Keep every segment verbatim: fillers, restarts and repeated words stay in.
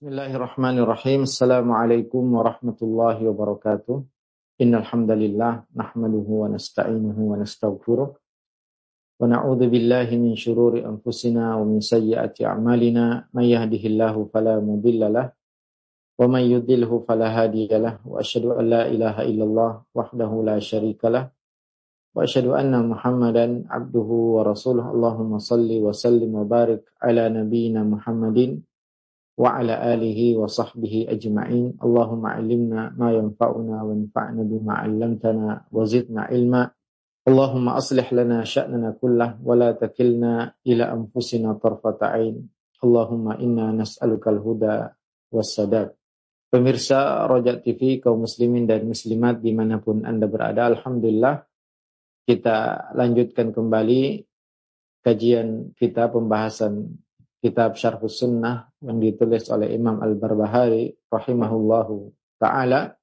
Bismillahirrahmanirrahim. Assalamualaikum warahmatullahi wabarakatuh. Innal hamdalillah nahmaduhu wa nasta'inuhu wa nastaghfiruh wa na'udzu billahi min shururi anfusina wa min sayyiati a'malina may yahdihillahu fala mudilla lahu wa may yudlilhu fala hadiya lahu wa asyhadu an la ilaha illallah wahdahu la syarika lahu wa asyhadu anna Muhammadan abduhu wa rasuluh. Allahumma shalli wa sallim wa barik ala nabiyyina Muhammadin wa ala alihi wa sahbihi ajma'in. Allahumma 'allimna ma yanfa'una wa anfa'na bima 'allamtana wa zidna ilma. Allahumma aslih lana sya'nana kullah wa la takilna ila anfusina tarfata 'ain. Allahumma inna nas'alukal huda wassadad. Pemirsa Rojak T V, kaum muslimin dan muslimat dimanapun Anda berada, alhamdulillah kita lanjutkan kembali kajian kita, pembahasan kitab Syarhus Sunnah yang ditulis oleh Imam Al-Barbahari rahimahullahu ta'ala.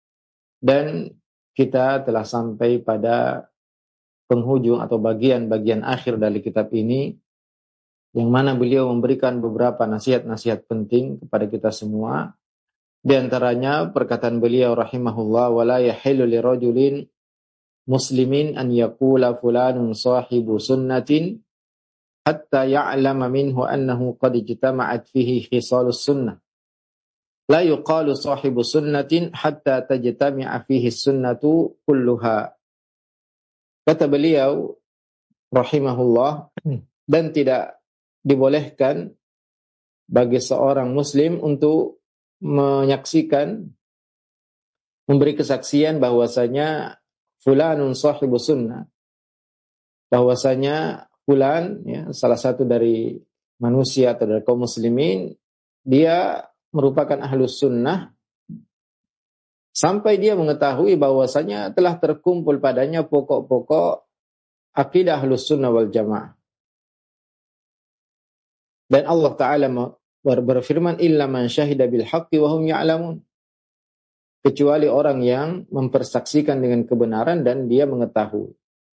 Dan kita telah sampai pada penghujung atau bagian-bagian akhir dari kitab ini, yang mana beliau memberikan beberapa nasihat-nasihat penting kepada kita semua. Di antaranya perkataan beliau rahimahullah, wala yahillu lirajulin muslimin an yaqula fulanun sahibu sunnatin hatta ya'lama minhu annahu qad ijtama'at fihi khisalus sunnah. La yuqalu sahibu sunnatin hatta tajtami'a fihi sunnatu kulluha. Kata beliau rahimahullah, dan tidak dibolehkan bagi seorang muslim untuk menyaksikan, memberi kesaksian bahwasanya fulanun sahibu sunnah, bahwasanya fulan, ya, salah satu dari manusia atau dari kaum muslimin, dia merupakan ahlus sunnah sampai dia mengetahui bahwasanya telah terkumpul padanya pokok-pokok akidah ahlus sunnah wal jamaah. Dan Allah Ta'ala berfirman, illa man syahida bil haqqi wa hum ya'lamun, kecuali orang yang mempersaksikan dengan kebenaran dan dia mengetahui.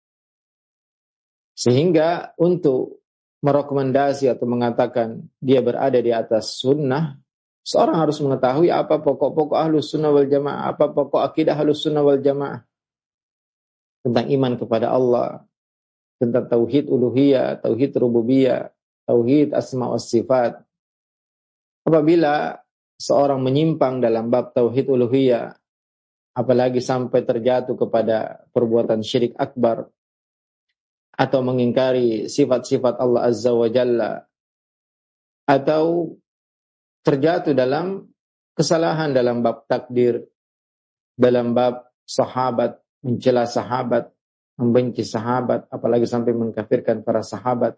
Sehingga untuk merekomendasi atau mengatakan dia berada di atas sunnah, seorang harus mengetahui apa pokok-pokok ahlus sunnah wal jamaah, apa pokok akidah ahlus sunnah wal jamaah, tentang iman kepada Allah, tentang tauhid uluhiyah, tauhid rububiyah, tauhid asma wa sifat. Apabila seorang menyimpang dalam bab tauhid uluhiyah, apalagi sampai terjatuh kepada perbuatan syirik akbar, atau mengingkari sifat-sifat Allah Azza wa Jalla, atau terjatuh dalam kesalahan dalam bab takdir, dalam bab sahabat, mencela sahabat, membenci sahabat, apalagi sampai mengkafirkan para sahabat,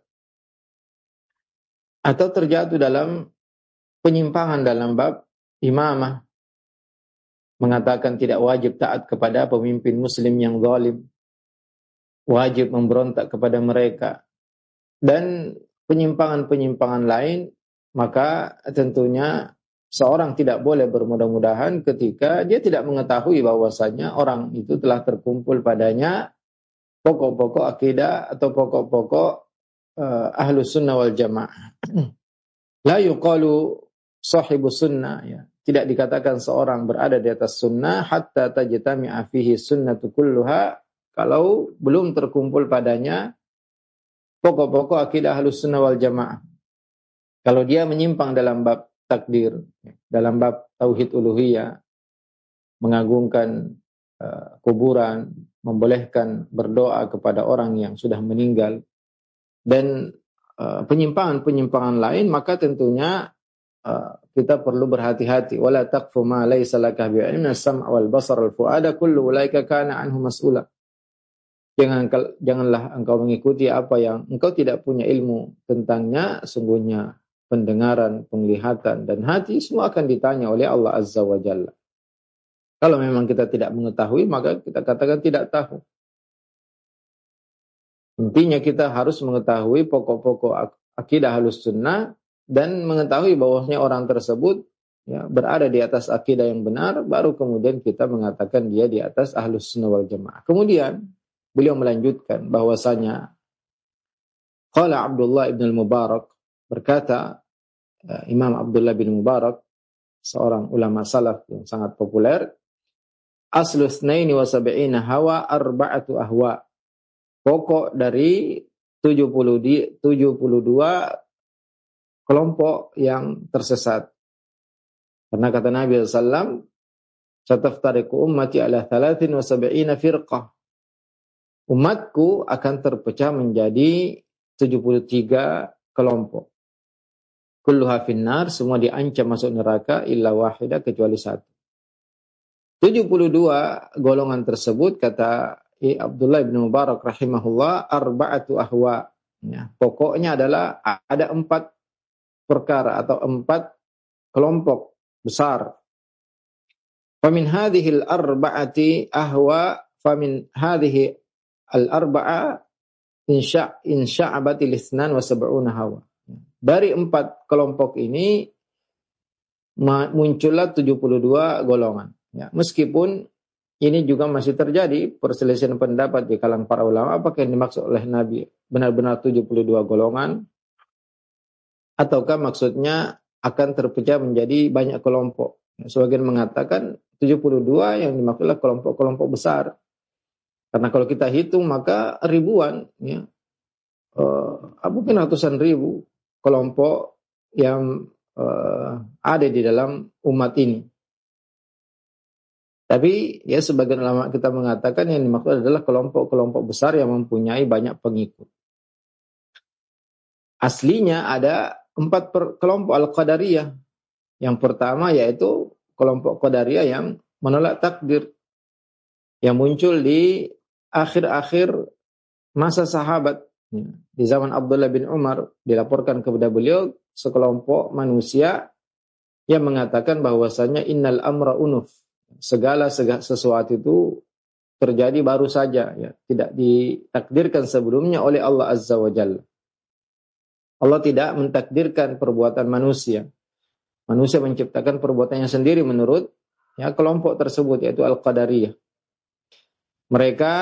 atau terjatuh dalam penyimpangan dalam bab imamah, mengatakan tidak wajib taat kepada pemimpin muslim yang zalim, wajib memberontak kepada mereka, dan penyimpangan-penyimpangan lain, maka tentunya seorang tidak boleh bermudah-mudahan ketika dia tidak mengetahui bahwasanya orang itu telah terkumpul padanya pokok-pokok akidah atau pokok-pokok uh, ahlus sunnah wal jamaah. La yuqalu sahibu sunnah, ya, tidak dikatakan seorang berada di atas sunnah hatta tajtami'a fihi sunnatu kulluha, kalau belum terkumpul padanya pokok-pokok akidah ahlus sunnah wal jamaah. Kalau dia menyimpang dalam bab takdir, dalam bab tauhid uluhiyah, mengagungkan uh, kuburan, membolehkan berdoa kepada orang yang sudah meninggal, dan uh, penyimpangan-penyimpangan lain, maka tentunya uh, kita perlu berhati-hati. Wala taqfu ma laysa laka bi'ilmin, as-sam'a wal basar wal fu'ada kullu ulaika kana anhu mas'ula. Jangan, janganlah engkau mengikuti apa yang engkau tidak punya ilmu tentangnya. Sungguhnya pendengaran, penglihatan, dan hati semua akan ditanya oleh Allah Azza wa Jalla. Kalau memang kita tidak mengetahui, maka kita katakan tidak tahu. Intinya kita harus mengetahui pokok-pokok akidah ahlus sunnah dan mengetahui bahwasanya orang tersebut, ya, berada di atas akidah yang benar, baru kemudian kita mengatakan dia di atas ahlus sunnah wal jamaah. Kemudian beliau melanjutkan bahwasanya qala Abdullah ibn al-Mubarak, berkata uh, Imam Abdullah bin Mubarak seorang ulama salaf yang sangat populer, aslu tsnaini wa sab'ina hawa arba'atu ahwa. Pokok dari tujuh puluh, tujuh puluh dua kelompok yang tersesat. Karena kata Nabi sallallahu alaihi wasallam, "Sataftariqu ummati ala thalathin wa sab'ina firqah." Umatku akan terpecah menjadi tujuh puluh tiga kelompok. Kulluha finnar, semua diancam masuk neraka illa wahidah, kecuali satu. tujuh puluh dua golongan tersebut, kata Abdullah bin Mubarak rahimahullah, arba'atu ahwa. Ya, pokoknya adalah ada empat perkara atau empat kelompok besar. Famin hadhil arba'ati ahwa, famin hadhihi al-arba'a insya insya'abatil itsnan wa sab'una hawa. Dari empat kelompok ini muncullah tujuh puluh dua golongan. Ya, meskipun ini juga masih terjadi perselisihan pendapat di kalangan para ulama, apakah yang dimaksud oleh Nabi benar-benar tujuh puluh dua golongan, ataukah maksudnya akan terpecah menjadi banyak kelompok. Ya, sebagian mengatakan tujuh puluh dua yang dimaksudlah kelompok-kelompok besar. Karena kalau kita hitung maka ribuan, ya, uh, mungkin ratusan ribu kelompok yang uh, ada di dalam umat ini. Tapi ya sebagian ulama kita mengatakan yang dimaksud adalah kelompok-kelompok besar yang mempunyai banyak pengikut. Aslinya ada empat per, kelompok Al-Qadariyah. Yang pertama yaitu kelompok Qadariyah yang menolak takdir, yang muncul di akhir-akhir masa sahabat. Di zaman Abdullah bin Umar dilaporkan kepada beliau sekelompok manusia yang mengatakan bahwasanya innal amra unuf, segala sesuatu itu terjadi baru saja, ya, tidak ditakdirkan sebelumnya oleh Allah Azza wa Jalla. Allah tidak mentakdirkan perbuatan manusia. Manusia menciptakan perbuatannya sendiri menurut ya kelompok tersebut, yaitu Al-Qadariyah. Mereka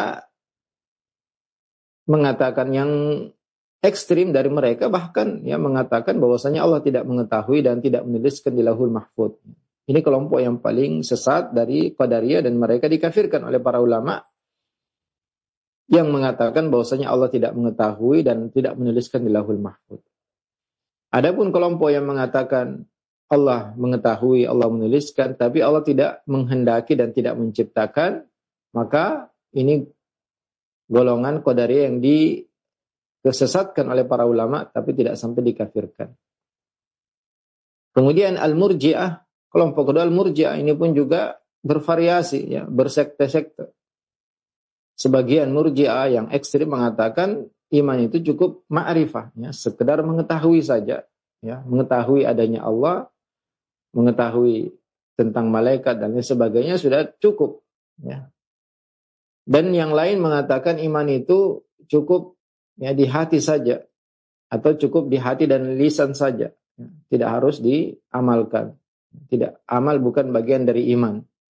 mengatakan, yang ekstrim dari mereka bahkan ya mengatakan bahwasanya Allah tidak mengetahui dan tidak menuliskan di Lauhul Mahfuz. Ini kelompok yang paling sesat dari Qadariyah dan mereka dikafirkan oleh para ulama yang mengatakan bahwasanya Allah tidak mengetahui dan tidak menuliskan di Lauhul Mahfuz. Adapun kelompok yang mengatakan Allah mengetahui, Allah menuliskan, tapi Allah tidak menghendaki dan tidak menciptakan, maka ini golongan Qadariyah yang disesatkan oleh para ulama tapi tidak sampai dikafirkan. Kemudian Al-Murji'ah, kelompok kedua Al-Murji'ah ini pun juga bervariasi, ya, bersekte-sekte. Sebagian Murji'ah yang ekstrim mengatakan iman itu cukup ma'rifah, ya, sekedar mengetahui saja, ya, mengetahui adanya Allah, mengetahui tentang malaikat dan lain sebagainya sudah cukup, ya. Dan yang lain mengatakan iman itu cukup ya di hati saja, atau cukup di hati dan lisan saja, ya, tidak harus diamalkan. Tidak, amal bukan bagian dari iman.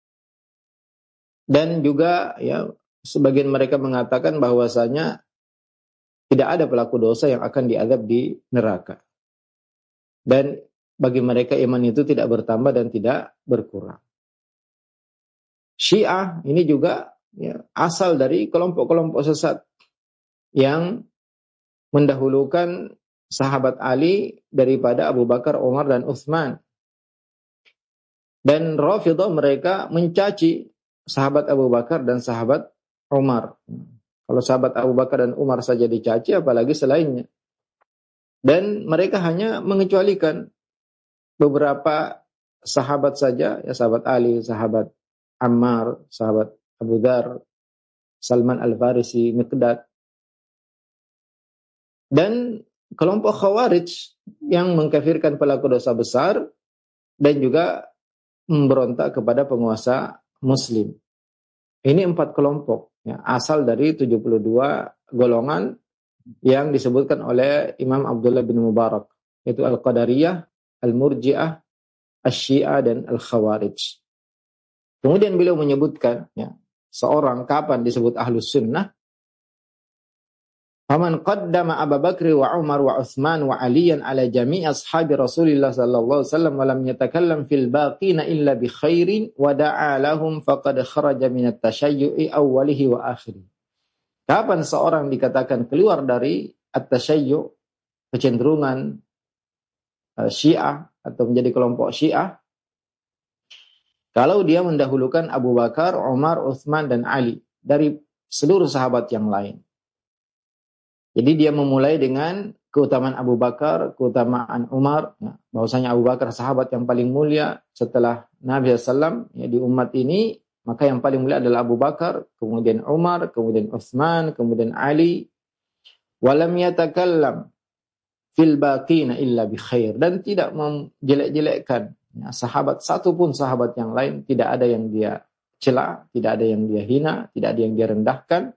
Dan juga ya sebagian mereka mengatakan bahwasanya tidak ada pelaku dosa yang akan diazab di neraka. Dan bagi mereka iman itu tidak bertambah dan tidak berkurang. Syiah ini juga ya, asal dari kelompok-kelompok sesat yang mendahulukan sahabat Ali daripada Abu Bakar, Umar, dan Utsman. Dan Rafidhah mereka mencaci sahabat Abu Bakar dan sahabat Umar. Kalau sahabat Abu Bakar dan Umar saja dicaci, apalagi selainnya. Dan mereka hanya mengecualikan beberapa sahabat saja, ya, sahabat Ali, sahabat Ammar, sahabat Abu Dzar, Salman Al-Farisi, Miqdad. Dan kelompok Khawarij yang mengkafirkan pelaku dosa besar dan juga memberontak kepada penguasa muslim. Ini empat kelompok, ya, asal dari tujuh puluh dua golongan yang disebutkan oleh Imam Abdullah bin Mubarak, yaitu Al-Qadariyah, Al-Murji'ah, Asy-Syiah, dan Al-Khawarij. Kemudian beliau menyebutkan, ya, seorang kapan disebut Ahlus Sunnah, Faman qaddama Abu Bakr wa Umar wa Utsman wa Aliyan ala jami' ashabi Rasulillah sallallahu alaihi wasallam wa lam yatakallam fil baqina illa bi khairin wa da'a lahum faqad kharaja min at-tashayyu'i awwalihi wa akhirih. Kapan seorang dikatakan keluar dari at-tashayyu', kecenderungan uh, Syiah atau menjadi kelompok Syiah? Kalau dia mendahulukan Abu Bakar, Umar, Utsman dan Ali dari seluruh sahabat yang lain. Jadi dia memulai dengan keutamaan Abu Bakar, keutamaan Umar, ya, bahwasanya Abu Bakar sahabat yang paling mulia setelah Nabi sallallahu alaihi wasallam ya, di umat ini, maka yang paling mulia adalah Abu Bakar, kemudian Umar, kemudian Utsman, kemudian Ali. Walam yatakallam fil baqina illa bi khair, dan tidak menjelek-jelekkan ya, sahabat satu pun sahabat yang lain, tidak ada yang dia cela, tidak ada yang dia hina, tidak ada yang dia rendahkan.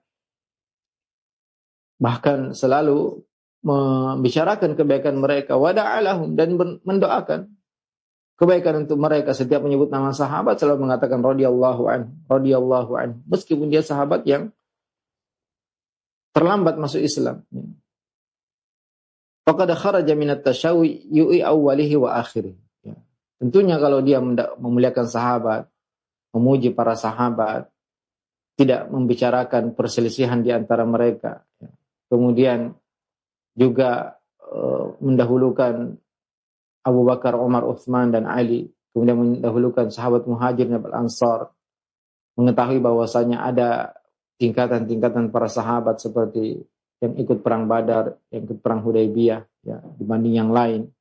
Bahkan selalu membicarakan kebaikan mereka, wada'alahum, dan mendoakan kebaikan untuk mereka. Setiap menyebut nama sahabat selalu mengatakan radhiyallahu anhu, radhiyallahu anhu, meskipun dia sahabat yang terlambat masuk Islam. Faqad kharaja minat tasyawwu'i awwalihi wa akhirih. Ya. Tentunya kalau dia memuliakan sahabat, memuji para sahabat, tidak membicarakan perselisihan di antara mereka, ya. Kemudian juga uh, mendahulukan Abu Bakar, Umar, Utsman dan Ali, kemudian mendahulukan sahabat Muhajir dan Ansar, mengetahui bahwasanya ada tingkatan-tingkatan para sahabat seperti yang ikut perang Badar, yang ikut perang Hudaybiyah ya, dibanding yang lain.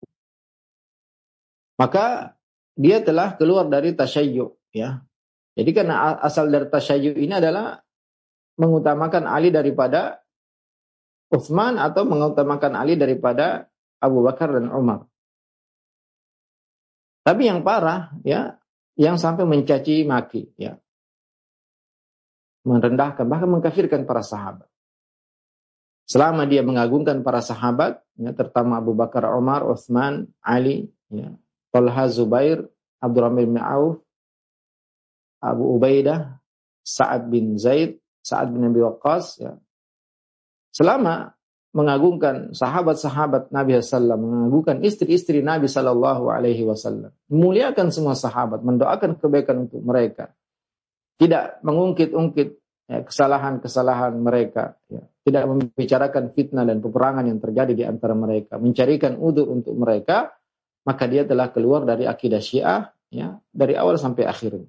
Maka dia telah keluar dari tasyayyu ya. Jadi karena asal dari tasyayyu ini adalah mengutamakan Ali daripada Utsman atau mengutamakan Ali daripada Abu Bakar dan Umar. Tapi yang parah ya, yang sampai mencaci maki ya, merendahkan bahkan mengkafirkan para sahabat. Selama dia mengagungkan para sahabat ya, terutama Abu Bakar, Umar, Utsman, Ali ya, Talha, Zubair, Abdurrahman bin Auf, Abu Ubaidah, Sa'ad bin Zaid, Sa'ad bin Abi Waqqas ya. Selama mengagungkan sahabat-sahabat Nabi sallallahu alaihi wasallam, mengagungkan istri-istri Nabi sallallahu alaihi wasallam, memuliakan semua sahabat, mendoakan kebaikan untuk mereka, tidak mengungkit-ungkit ya, kesalahan-kesalahan mereka, ya, tidak membicarakan fitnah dan peperangan yang terjadi di antara mereka, mencarikan udzur untuk mereka, maka dia telah keluar dari akidah Syiah ya, dari awal sampai akhir.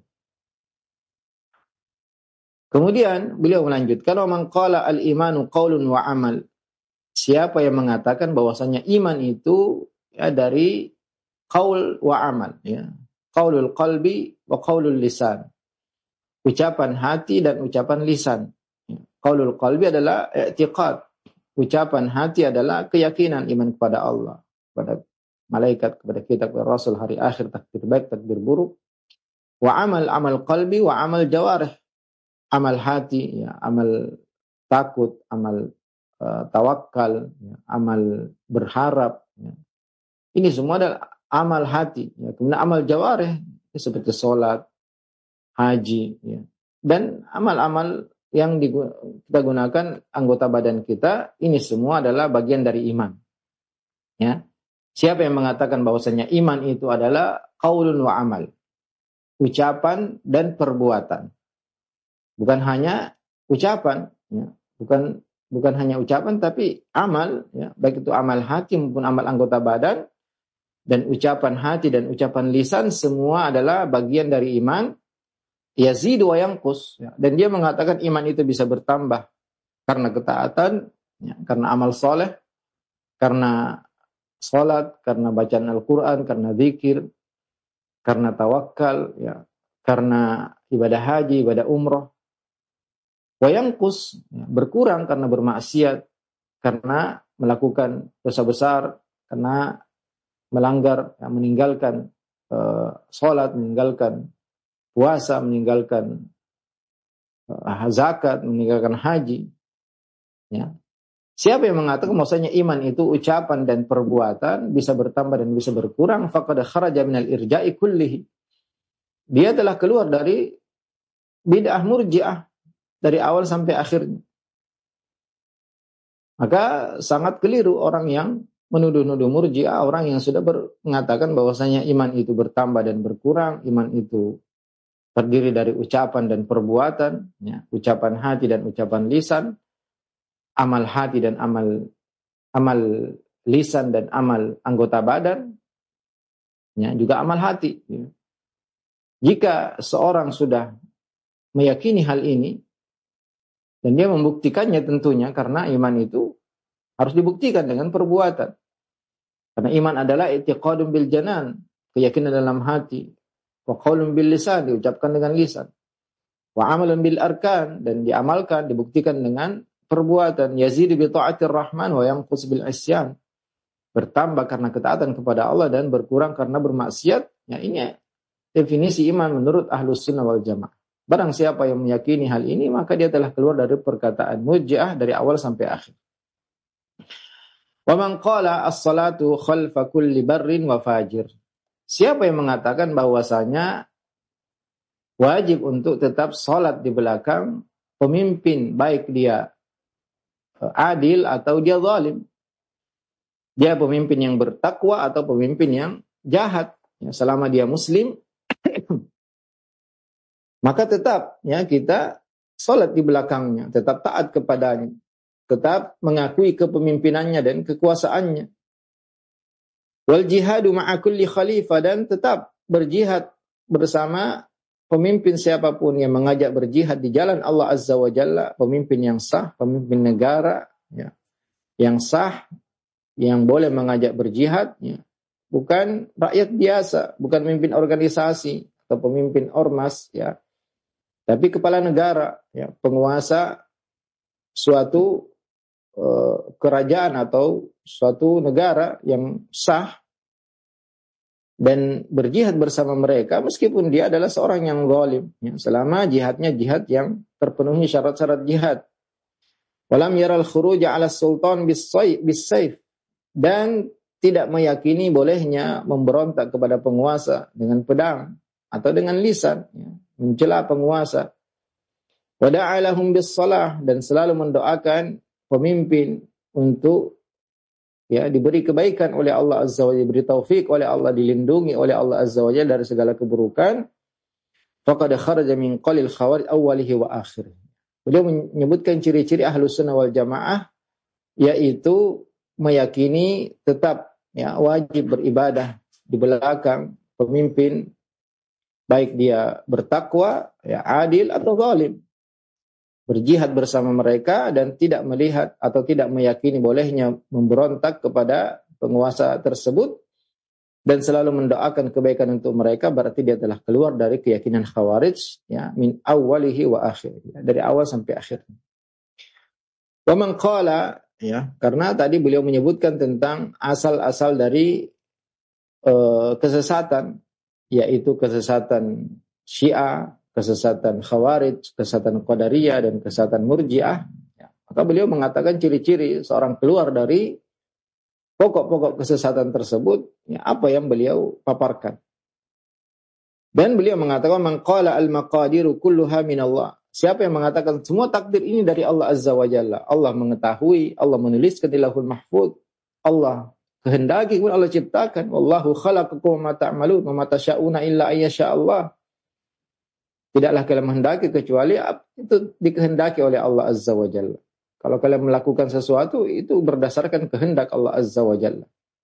Kemudian beliau melanjutkan, "Wa man qala al-imanu qaulun wa amal." Siapa yang mengatakan bahwasanya iman itu ya dari qaul wa amal ya. Qaulul qalbi wa qaulul lisan. Ucapan hati dan ucapan lisan. Ya. Qaulul qalbi adalah i'tiqad. Ucapan hati adalah keyakinan iman kepada Allah, kepada malaikat, kepada kitab, kepada Rasul, hari akhir, takdir baik, takdir buruk. Wa amal amal qalbi wa amal jawarih. Amal hati, ya, amal takut, amal uh, tawakal, ya, amal berharap. Ya. Ini semua adalah amal hati. Ya. Kemudian amal jawarih ya, seperti sholat, haji, ya. Dan amal-amal yang digu- kita gunakan anggota badan kita, ini semua adalah bagian dari iman. Ya. Siapa yang mengatakan bahwasanya iman itu adalah qaulun wa amal, ucapan dan perbuatan. Bukan hanya ucapan, ya. bukan bukan hanya ucapan, tapi amal, ya. Baik itu amal hati maupun amal anggota badan, dan ucapan hati dan ucapan lisan semua adalah bagian dari iman. Yazidu wa yanqus, ya. Dan dia mengatakan iman itu bisa bertambah karena ketaatan, ya. Karena amal soleh, karena sholat, karena bacaan Al-Quran, karena zikir, karena tawakal, ya. Karena ibadah haji, ibadah umroh. Wayangkus ya, berkurang karena bermaksiat, karena melakukan dosa besar, karena melanggar, ya, meninggalkan uh, sholat, meninggalkan puasa, meninggalkan uh, zakat, meninggalkan haji. Ya. Siapa yang mengatakan maksudnya iman itu ucapan dan perbuatan bisa bertambah dan bisa berkurang, faqad kharaja minal irja'i kullihi. Dia telah keluar dari bid'ah murji'ah dari awal sampai akhirnya. Maka sangat keliru orang yang menuduh-nuduh Murji'ah, orang yang sudah ber, mengatakan bahwasanya iman itu bertambah dan berkurang, iman itu terdiri dari ucapan dan perbuatan, ya, ucapan hati dan ucapan lisan, amal hati dan amal amal lisan dan amal anggota badan, ya, juga amal hati. Ya. Jika seorang sudah meyakini hal ini, dan dia membuktikannya tentunya, karena iman itu harus dibuktikan dengan perbuatan. Karena iman adalah i'tiqadun bil janan, keyakinan dalam hati. Wa qaulun bil lisan, diucapkan dengan lisan. Wa amalun bil arkan, dan diamalkan, dibuktikan dengan perbuatan. Yazidu bi ta'atir rahman wa yanqus bil isyan. Bertambah karena ketaatan kepada Allah dan berkurang karena bermaksiat. Ya, ini definisi iman menurut Ahlus Sunnah wal Jamaah. Barang siapa yang meyakini hal ini, maka dia telah keluar dari perkataan Murji'ah dari awal sampai akhir. Wa man qala as-salatu khalfa kulli barrin wa fajir. Siapa yang mengatakan bahwasanya wajib untuk tetap salat di belakang pemimpin, baik dia adil atau dia zalim. Dia pemimpin yang bertakwa atau pemimpin yang jahat. Ya, selama dia muslim, maka tetap ya kita salat di belakangnya, tetap taat kepadanya, tetap mengakui kepemimpinannya dan kekuasaannya. Wal jihadu ma'a kulli khalifah, dan tetap berjihad bersama pemimpin siapapun yang mengajak berjihad di jalan Allah Azza wa Jalla, pemimpin yang sah, pemimpin negara ya, yang sah, yang boleh mengajak berjihad ya. Bukan rakyat biasa, bukan pemimpin organisasi atau pemimpin ormas ya. Tapi kepala negara, ya, penguasa suatu uh, kerajaan atau suatu negara yang sah, dan berjihad bersama mereka meskipun dia adalah seorang yang zalim, ya, selama jihadnya jihad yang terpenuhi syarat-syarat jihad. Walam yaral khuruja 'ala sultan bis-sayf, dan tidak meyakini bolehnya memberontak kepada penguasa dengan pedang atau dengan lisan, ya, mencela penguasa. Wada'alahum bis-shalah, dan selalu mendoakan pemimpin untuk ya diberi kebaikan oleh Allah Azza wa Jalla, diberi taufik oleh Allah, dilindungi oleh Allah Azza wa Jalla dari segala keburukan. Faqad kharaja min qalil khawarij awwalihi wa akhirih. Beliau menyebutkan ciri-ciri Ahlus Sunnah wal Jamaah, yaitu meyakini tetap ya wajib beribadah di belakang pemimpin, baik dia bertakwa, ya adil atau zalim. Berjihad bersama mereka dan tidak melihat atau tidak meyakini bolehnya memberontak kepada penguasa tersebut, dan selalu mendoakan kebaikan untuk mereka, berarti dia telah keluar dari keyakinan Khawarij ya, min awwalihi wa akhirih, ya, dari awal sampai akhir. Wa man qala, ya, karena tadi beliau menyebutkan tentang asal-asal dari uh, kesesatan, yaitu kesesatan Syiah, kesesatan Khawarij, kesesatan Qadariyah, dan kesesatan Murji'ah. Ya, maka beliau mengatakan ciri-ciri seorang keluar dari pokok-pokok kesesatan tersebut, ya, apa yang beliau paparkan. Dan beliau mengatakan, man qala al-maqadiru kulluha minallah. Siapa yang mengatakan semua takdir ini dari Allah Azza wa Jalla. Allah mengetahui, Allah menuliskan di Lauhul Mahfuz, Allah kehendaki, kemudian Allah ciptakan. Wallahu khalaqakum wa ma ta'malun wa ma tasyauna illa ayyasha Allah. Tidaklah kalian menghendaki kecuali itu dikehendaki oleh Allah Azza wa Jalla. Kalau kalian melakukan sesuatu, itu berdasarkan kehendak Allah Azza wa Jalla.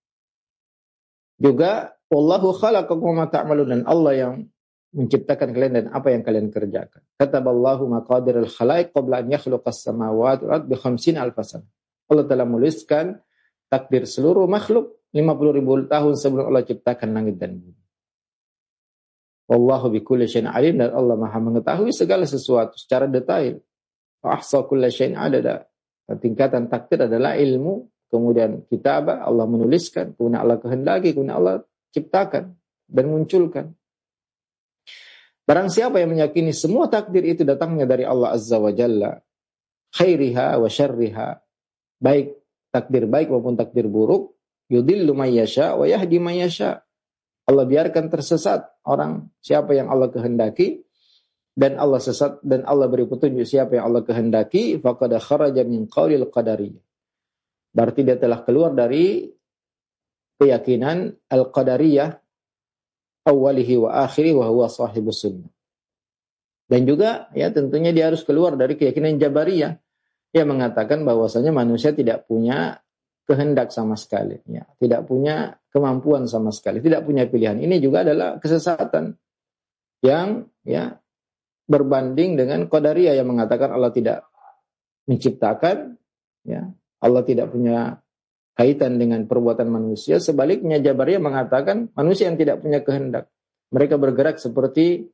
Juga wallahu khalaqakum wa ma ta'malun, dan Allah yang menciptakan kalian dan apa yang kalian kerjakan. Kataballahu maqadirul khalaiq qabla an yakhluqas samawati wal ardi bi khamsina alf sanah. Allah telah menuliskan takdir seluruh makhluk lima puluh ribu tahun sebelum Allah ciptakan langit dan bumi. Wallahu bikulli syai'in alim, dan Allah Maha mengetahui segala sesuatu secara detail. Wa ahsa kulli syai'in adada. Tingkatan takdir adalah ilmu, kemudian kitabah, Allah menuliskan, kemudian Allah kehendaki, kemudian Allah ciptakan dan munculkan. Barang siapa yang meyakini semua takdir itu datangnya dari Allah Azza wa Jalla, khairiha wa syarriha, baik takdir baik maupun takdir buruk, yudillu may yasha wa yahdi may yasha. Allah biarkan tersesat orang siapa yang Allah kehendaki, dan Allah sesat dan Allah beri petunjuk siapa yang Allah kehendaki. Faqad kharaja min qaulil qadariyah. berarti dia telah keluar dari keyakinan al-qadariyah awalihi wa akhiri wa huwa sahibus sunnah. Dan juga ya tentunya dia harus keluar dari keyakinan Jabariyah yang mengatakan bahwasanya manusia tidak punya kehendak sama sekali, ya, tidak punya kemampuan sama sekali, tidak punya pilihan. Ini juga adalah kesesatan yang ya berbanding dengan Qadariyah yang mengatakan Allah tidak menciptakan, ya, Allah tidak punya kaitan dengan perbuatan manusia. Sebaliknya Jabariyah mengatakan manusia yang tidak punya kehendak. Mereka bergerak seperti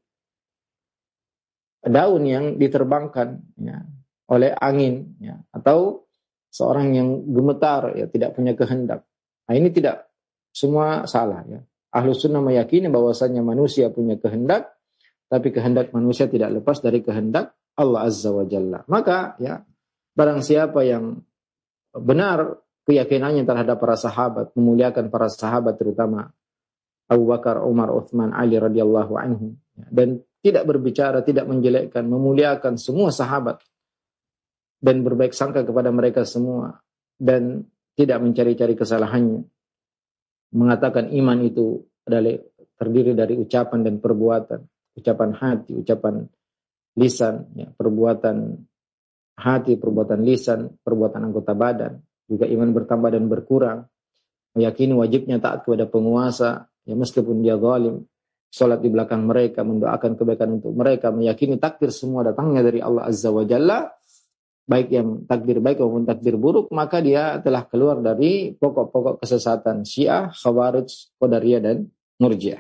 daun yang diterbangkan ya, oleh angin ya, atau seorang yang gemetar ya, tidak punya kehendak. Nah, ini tidak semua salah ya. Ahlus sunnah meyakini bahwasanya manusia punya kehendak, tapi kehendak manusia tidak lepas dari kehendak Allah Azza wa Jalla. Maka ya barang siapa yang benar keyakinannya terhadap para sahabat, memuliakan para sahabat terutama Abu Bakar, Umar, Uthman, Ali radhiyallahu anhum, dan tidak berbicara, tidak menjelekkan, memuliakan semua sahabat dan berbaik sangka kepada mereka semua dan tidak mencari-cari kesalahannya. Mengatakan iman itu adalah terdiri dari ucapan dan perbuatan, ucapan hati, ucapan lisan, ya, perbuatan hati, perbuatan lisan, perbuatan anggota badan. Juga iman bertambah dan berkurang. Meyakini wajibnya taat kepada penguasa, ya meskipun dia zalim. Salat di belakang mereka, mendoakan kebaikan untuk mereka, meyakini takdir semua datangnya dari Allah Azza wa Jalla, baik yang takdir baik maupun takdir buruk, maka dia telah keluar dari pokok-pokok kesesatan Syiah, Khawarij, Qadariyah dan Murji'ah.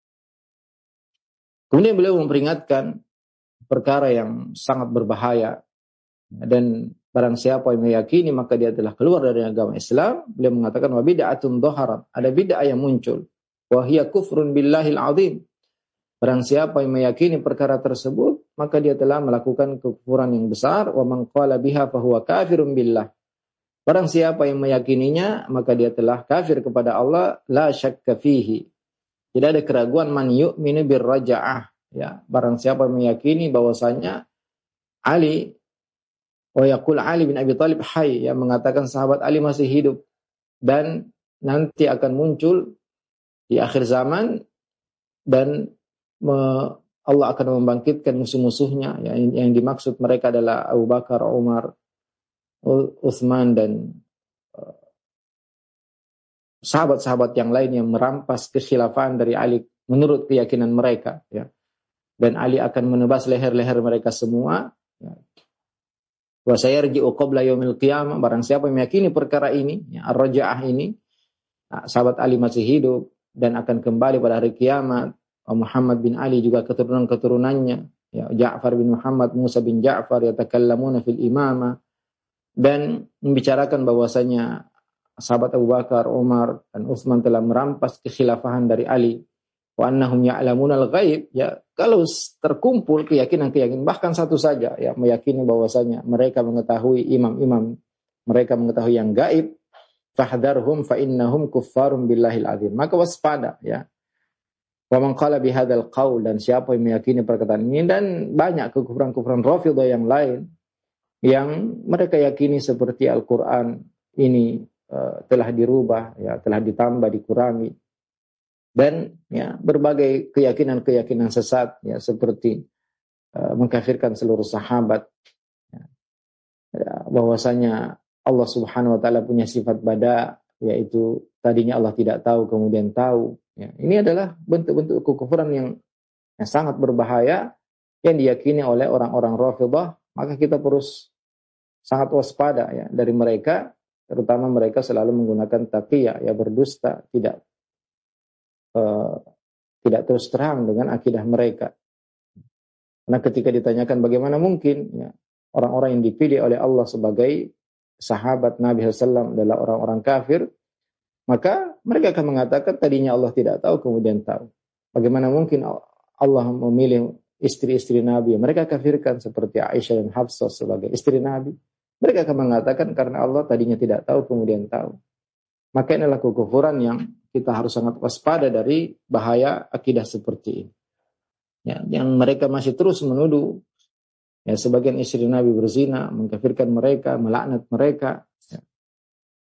Kemudian beliau memperingatkan perkara yang sangat berbahaya, dan barang siapa yang meyakini maka dia telah keluar dari agama Islam. Beliau mengatakan wa bid'atun dhaharat, ada bid'ah yang muncul, wa hiya kufrun billahil azim. Barang siapa yang meyakini perkara tersebut, maka dia telah melakukan kekufuran yang besar. Wa man qala biha fahuwa kafirun billah. Barang siapa yang meyakininya, maka dia telah kafir kepada Allah, la syakka fihi. Tidak ada keraguan, man yu'minu birraja'ah. Ya, barang siapa yang meyakini bahwasanya Ali wa yaqul Ali bin Abi Thalib hayy, yang mengatakan sahabat Ali masih hidup dan nanti akan muncul di akhir zaman, dan Allah akan membangkitkan musuh-musuhnya, yang, yang dimaksud mereka adalah Abu Bakar, Umar, Uthman dan uh, sahabat-sahabat yang lain yang merampas kekhilafahan dari Ali menurut keyakinan mereka, ya. Dan Ali akan menebas leher-leher mereka semua, ya. Wa sayarji'u qabla yaumil qiyamah, barang siapa yang meyakini perkara ini, ya, ar-raja'ah ini, nah, sahabat Ali masih hidup dan akan kembali pada hari kiamat. Muhammad bin Ali juga keturunan-keturunannya, ya, Ja'far bin Muhammad, Musa bin Ja'far, yatakallamuna fil imamah, dan membicarakan bahwasanya sahabat Abu Bakar, Umar dan Utsman telah merampas kekhilafahan dari Ali. Wa annahum ya'lamuna al-ghaib, ya, kalau terkumpul keyakinan-keyakinan, bahkan satu saja, ya, meyakini bahwasanya mereka mengetahui, imam-imam mereka mengetahui yang gaib, fahdharhum fa innahum kuffarun billahil azim, maka waspada, ya. Wa man qala bihadzal qaul, dan siapa yang meyakini perkataan ini, dan banyak kekufuran-kekufuran Rafidhah yang lain yang mereka yakini seperti Al-Qur'an ini uh, telah dirubah, ya, telah ditambah, dikurangi, dan ya berbagai keyakinan-keyakinan sesat, ya, seperti uh, mengkafirkan seluruh sahabat, ya, ya, bahwasanya Allah Subhanahu wa taala punya sifat bada, yaitu tadinya Allah tidak tahu kemudian tahu. Ya, ini adalah bentuk-bentuk kekufuran yang, yang sangat berbahaya yang diyakini oleh orang-orang Rafidhah. Maka kita harus sangat waspada, ya, dari mereka, terutama mereka selalu menggunakan taqiyah, ya, berdusta, tidak uh, tidak terus terang dengan akidah mereka. Karena ketika ditanyakan bagaimana mungkin, ya, orang-orang yang dipilih oleh Allah sebagai sahabat Nabi sallallahu alaihi wasallam adalah orang-orang kafir, maka mereka akan mengatakan tadinya Allah tidak tahu kemudian tahu. Bagaimana mungkin Allah memilih istri-istri Nabi? Mereka kafirkan seperti Aisyah dan Hafsah sebagai istri Nabi. Mereka akan mengatakan karena Allah tadinya tidak tahu kemudian tahu. Maka inilah kekufuran yang kita harus sangat waspada dari bahaya akidah seperti ini. Ya, yang mereka masih terus menuduh, ya, sebagian istri Nabi berzina, mengkafirkan mereka, melaknat mereka. Ya.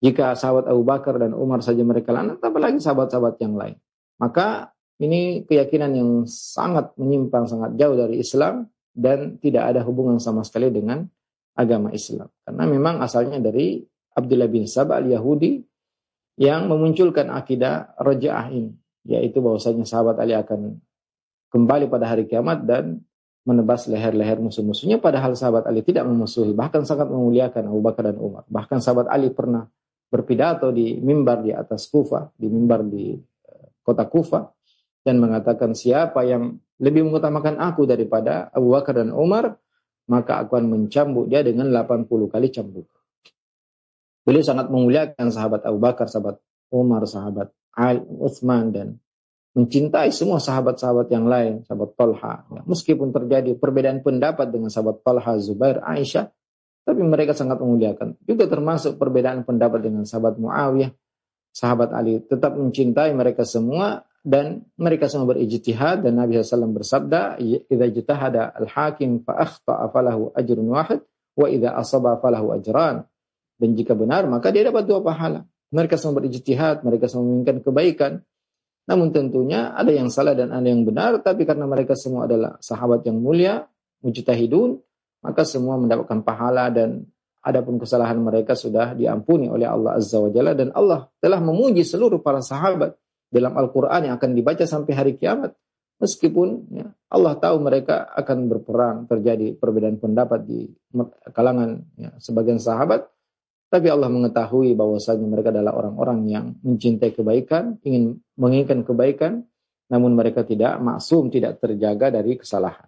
Jika sahabat Abu Bakar dan Umar saja mereka laknat, apalagi sahabat-sahabat yang lain. Maka ini keyakinan yang sangat menyimpang, sangat jauh dari Islam dan tidak ada hubungan sama sekali dengan agama Islam. Karena memang asalnya dari Abdullah bin Saba al-Yahudi yang memunculkan akidah raja'ah ini, yaitu bahwasanya sahabat Ali akan kembali pada hari kiamat dan menebas leher-leher musuh-musuhnya, padahal sahabat Ali tidak memusuhi, bahkan sangat memuliakan Abu Bakar dan Umar. Bahkan sahabat Ali pernah berpidato di mimbar di atas Kufah, di mimbar di kota Kufah, dan mengatakan siapa yang lebih mengutamakan aku daripada Abu Bakar dan Umar, maka aku akan mencambuk dia dengan delapan puluh kali cambuk. Beliau sangat memuliakan sahabat Abu Bakar, sahabat Umar, sahabat Ali, Utsman, dan mencintai semua sahabat-sahabat yang lain, sahabat Talha. Ya, meskipun terjadi perbedaan pendapat dengan sahabat Talha, Zubair, Aisyah, tapi mereka sangat memuliakan. Juga termasuk perbedaan pendapat dengan sahabat Muawiyah, sahabat Ali, tetap mencintai mereka semua dan mereka semua berijtihad, dan Nabi shallallahu alaihi wasallam bersabda, "Idza ijtahada al-hakim fa akhta'a falahu ajrun wahid wa idza asaba falahu ajran." Dan jika benar maka dia dapat dua pahala. Mereka semua berijtihad, mereka semua menginginkan kebaikan. Namun tentunya ada yang salah dan ada yang benar, tapi karena mereka semua adalah sahabat yang mulia, mujtahidun, maka semua mendapatkan pahala, dan adapun kesalahan mereka sudah diampuni oleh Allah Azza wa Jalla, dan Allah telah memuji seluruh para sahabat dalam Al-Quran yang akan dibaca sampai hari kiamat. Meskipun ya, Allah tahu mereka akan berperang, terjadi perbedaan pendapat di kalangan ya, sebagian sahabat, tapi Allah mengetahui bahwasanya mereka adalah orang-orang yang mencintai kebaikan, ingin menginginkan kebaikan, namun mereka tidak maksum, tidak terjaga dari kesalahan.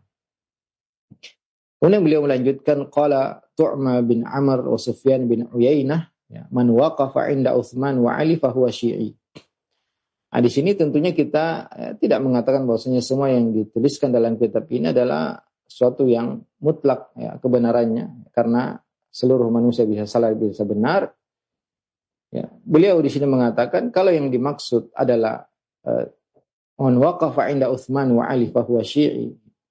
Kemudian beliau melanjutkan, qala Tu'ma bin Amr wa Sufyan bin Uyainah, ya, man waqafa 'inda Utsman wa Ali fa huwa Syi'i. Nah, di sini tentunya kita ya, tidak mengatakan bahwasanya semua yang dituliskan dalam kitab ini adalah suatu yang mutlak ya, kebenarannya, karena seluruh manusia bisa salah, bisa benar. Ya, beliau di sini mengatakan kalau yang dimaksud adalah man waqafa 'inda Utsman wa Ali fa huwa Syi'i,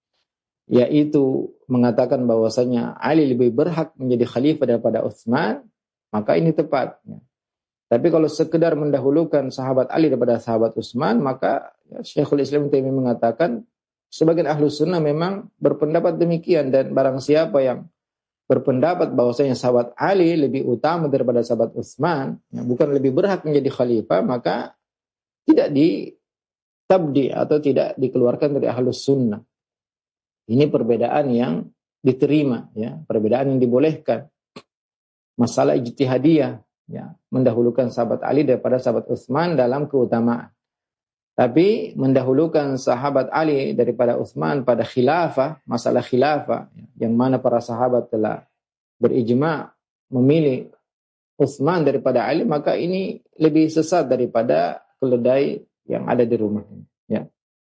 yaitu mengatakan bahwasanya Ali lebih berhak menjadi khalifah daripada Utsman, maka ini tepat. Ya. Tapi kalau sekedar mendahulukan sahabat Ali daripada sahabat Utsman, maka ya, Syekhul Islam Taimiyah mengatakan sebagian ahlu sunnah memang berpendapat demikian, dan barang siapa yang berpendapat bahwasanya sahabat Ali lebih utama daripada sahabat Utsman, ya, bukan lebih berhak menjadi khalifah, maka tidak ditabdi atau tidak dikeluarkan dari ahlus sunnah. Ini perbedaan yang diterima, ya, perbedaan yang dibolehkan. Masalah ijtihadiyah, ya, mendahulukan sahabat Ali daripada sahabat Utsman dalam keutamaan. Tapi mendahulukan sahabat Ali daripada Utsman pada khilafah, masalah khilafah, yang mana para sahabat telah berijma' memilih Utsman daripada Ali, maka ini lebih sesat daripada keledai yang ada di rumah. Ya.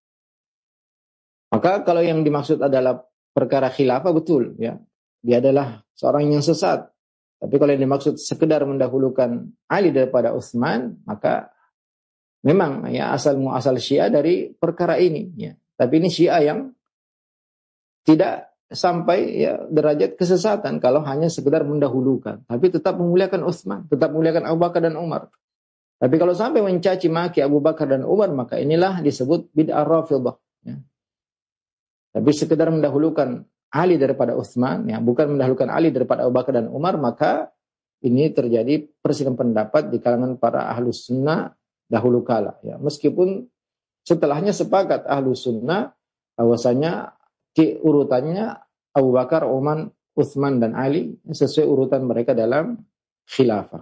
Maka kalau yang dimaksud adalah perkara khilafah, betul, ya, dia adalah seorang yang sesat. Tapi kalau yang dimaksud sekedar mendahulukan Ali daripada Utsman, maka memang ya asal muasal Syiah dari perkara ini, ya. Tapi ini Syiah yang tidak sampai ya derajat kesesatan kalau hanya sekedar mendahulukan, tapi tetap memuliakan Utsman, tetap memuliakan Abu Bakar dan Umar. Tapi kalau sampai mencaci maki Abu Bakar dan Umar, maka inilah disebut bid'ah Rafidhah, ya. Tapi sekedar mendahulukan Ali daripada Utsman, ya, bukan mendahulukan Ali daripada Abu Bakar dan Umar, maka ini terjadi perselisihan pendapat di kalangan para ahlus sunnah dahulu kala, ya. Meskipun setelahnya sepakat ahlus sunnah bahwasanya di urutannya Abu Bakar, Umar, Utsman dan Ali sesuai urutan mereka dalam khilafah.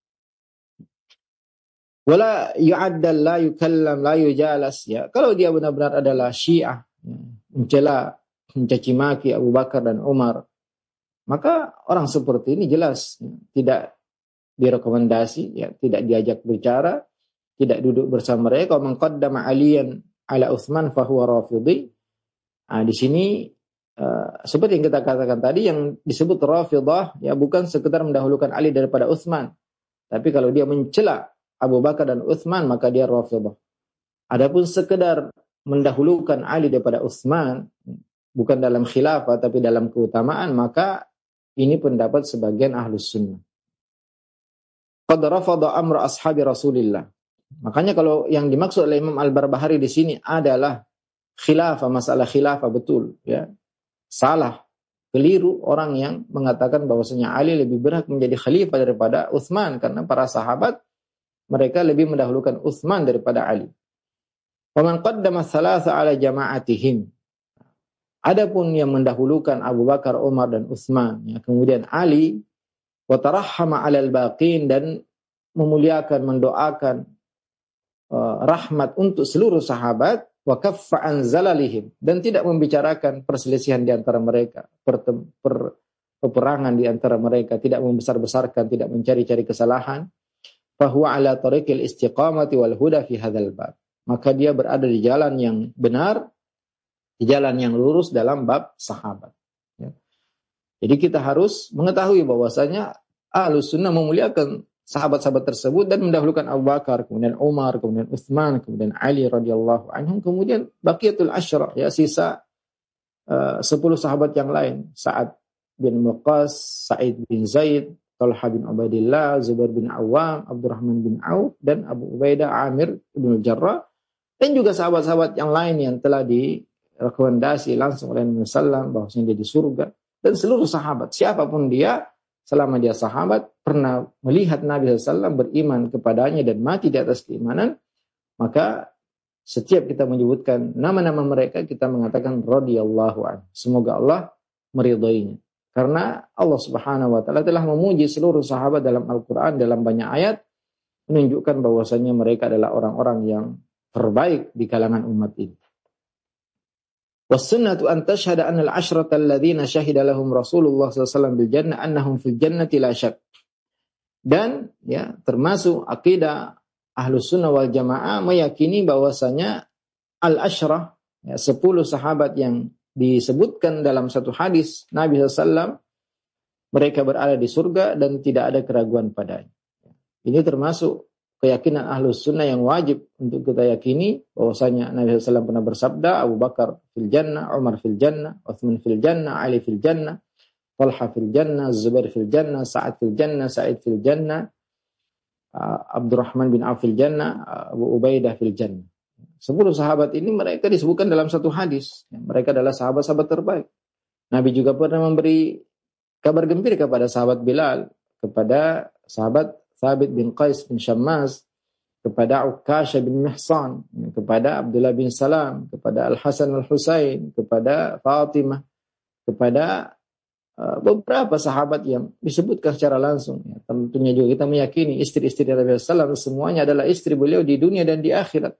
Wala yu'addal, la yukallam, la yujalas, ya. Kalau dia benar-benar adalah Syiah, ya, mencela, mencaci maki Abu Bakar dan Umar, maka orang seperti ini jelas ya, tidak direkomendasi, ya, tidak diajak bicara, tidak duduk bersama mereka. Man qaddama Aliyan ala Utsman fa huwa Rafidhi. Nah, di sini uh, seperti yang kita katakan tadi, yang disebut Rafidhah ya bukan sekedar mendahulukan Ali daripada Utsman, tapi kalau dia mencela Abu Bakar dan Utsman maka dia Rafidhah. Adapun sekedar mendahulukan Ali daripada Utsman bukan dalam khilafah tapi dalam keutamaan, maka ini pendapat sebagian ahlus sunnah. qad rafada amra ashabi Rasulillah. Makanya kalau yang dimaksud oleh Imam Al-Barbahari di sini adalah khilafah, masalah khilafah, betul ya. Salah, keliru orang yang mengatakan bahwasanya Ali lebih berhak menjadi khalifah daripada Utsman, karena para sahabat mereka lebih mendahulukan Utsman daripada Ali. Wa man qaddama thalatha ala jama'atihim. Adapun yang mendahulukan Abu Bakar, Umar dan Utsman, ya, kemudian Ali, wa tarahhama 'alal baqin, dan memuliakan, mendoakan uh, rahmat untuk seluruh sahabat, wa kaffa an zalalihim, dan tidak membicarakan perselisihan di antara mereka, per, per, peperangan di antara mereka, tidak membesar-besarkan, tidak mencari-cari kesalahan. Fa huwa 'ala tariqil istiqamati wal huda fi hadzal bab. Maka dia berada di jalan yang benar, di jalan yang lurus dalam bab sahabat. Ya. Jadi kita harus mengetahui bahwasanya Ahlus Sunnah memuliakan sahabat-sahabat tersebut dan mendahulukan Abu Bakar, kemudian Umar, kemudian Utsman, kemudian Ali radhiyallahu anhum, kemudian baqiyatul asyra, ya, sisa uh, sepuluh sahabat yang lain, Sa'ad bin Waqqas, Sa'id bin Zaid, Talha bin Ubaidillah, Zubair bin Awam, Abdurrahman bin Auf, dan Abu Ubaidah Amir bin Jarrah, dan juga sahabat-sahabat yang lain yang telah direkomendasi langsung oleh Nabi sallallahu alaihi wasallam bahwasanya dia di surga. Dan seluruh sahabat, siapapun dia, selama dia sahabat, pernah melihat Nabi sallallahu alaihi wasallam, beriman kepadanya dan mati di atas keimanan, maka setiap kita menyebutkan nama-nama mereka, kita mengatakan radhiyallahu anhu, semoga Allah meridainya. Karena Allah Subhanahu wa taala telah memuji seluruh sahabat dalam Al-Qur'an dalam banyak ayat, menunjukkan bahwasanya mereka adalah orang-orang yang terbaik di kalangan umat ini. Was-sunnatu an tashhada anna al-ashrata alladhina syahida lahum Rasulullah sallallahu alaihi wasallam bil jannah annahum fil jannati la syak. Dan ya, termasuk akidah Ahlus Sunnah wal Jamaah meyakini bahwasanya al-asyrah, ya, sepuluh sahabat yang disebutkan dalam satu hadis Nabi sallallahu alaihi wasallam, mereka berada di surga dan tidak ada keraguan padanya. Ini termasuk keyakinan Ahlus Sunnah yang wajib untuk kita yakini, bahwasanya Nabi sallallahu alaihi wasallam pernah bersabda, Abu Bakar fil jannah, Umar fil jannah, Utsman fil jannah, Ali fil jannah, Talha fil jannah, Zubair fil jannah, Sa'ad fil jannah, Sa'id fil jannah, Abdurrahman bin Auf fil jannah, Abu Ubaidah fil jannah. Sepuluh sahabat ini mereka disebutkan dalam satu hadis. Mereka adalah sahabat-sahabat terbaik. Nabi juga pernah memberi kabar gembira kepada sahabat Bilal, kepada sahabat Thabit bin Qais bin Shammas, kepada Ukasha bin Mihsan, kepada Abdullah bin Salam, kepada Al-Hasan Al-Husain, kepada Fatimah, kepada uh, beberapa sahabat yang disebutkan secara langsung. Ya, tentunya juga kita meyakini istri-istri Nabi sallallahu alaihi wasallam semuanya adalah istri beliau di dunia dan di akhirat.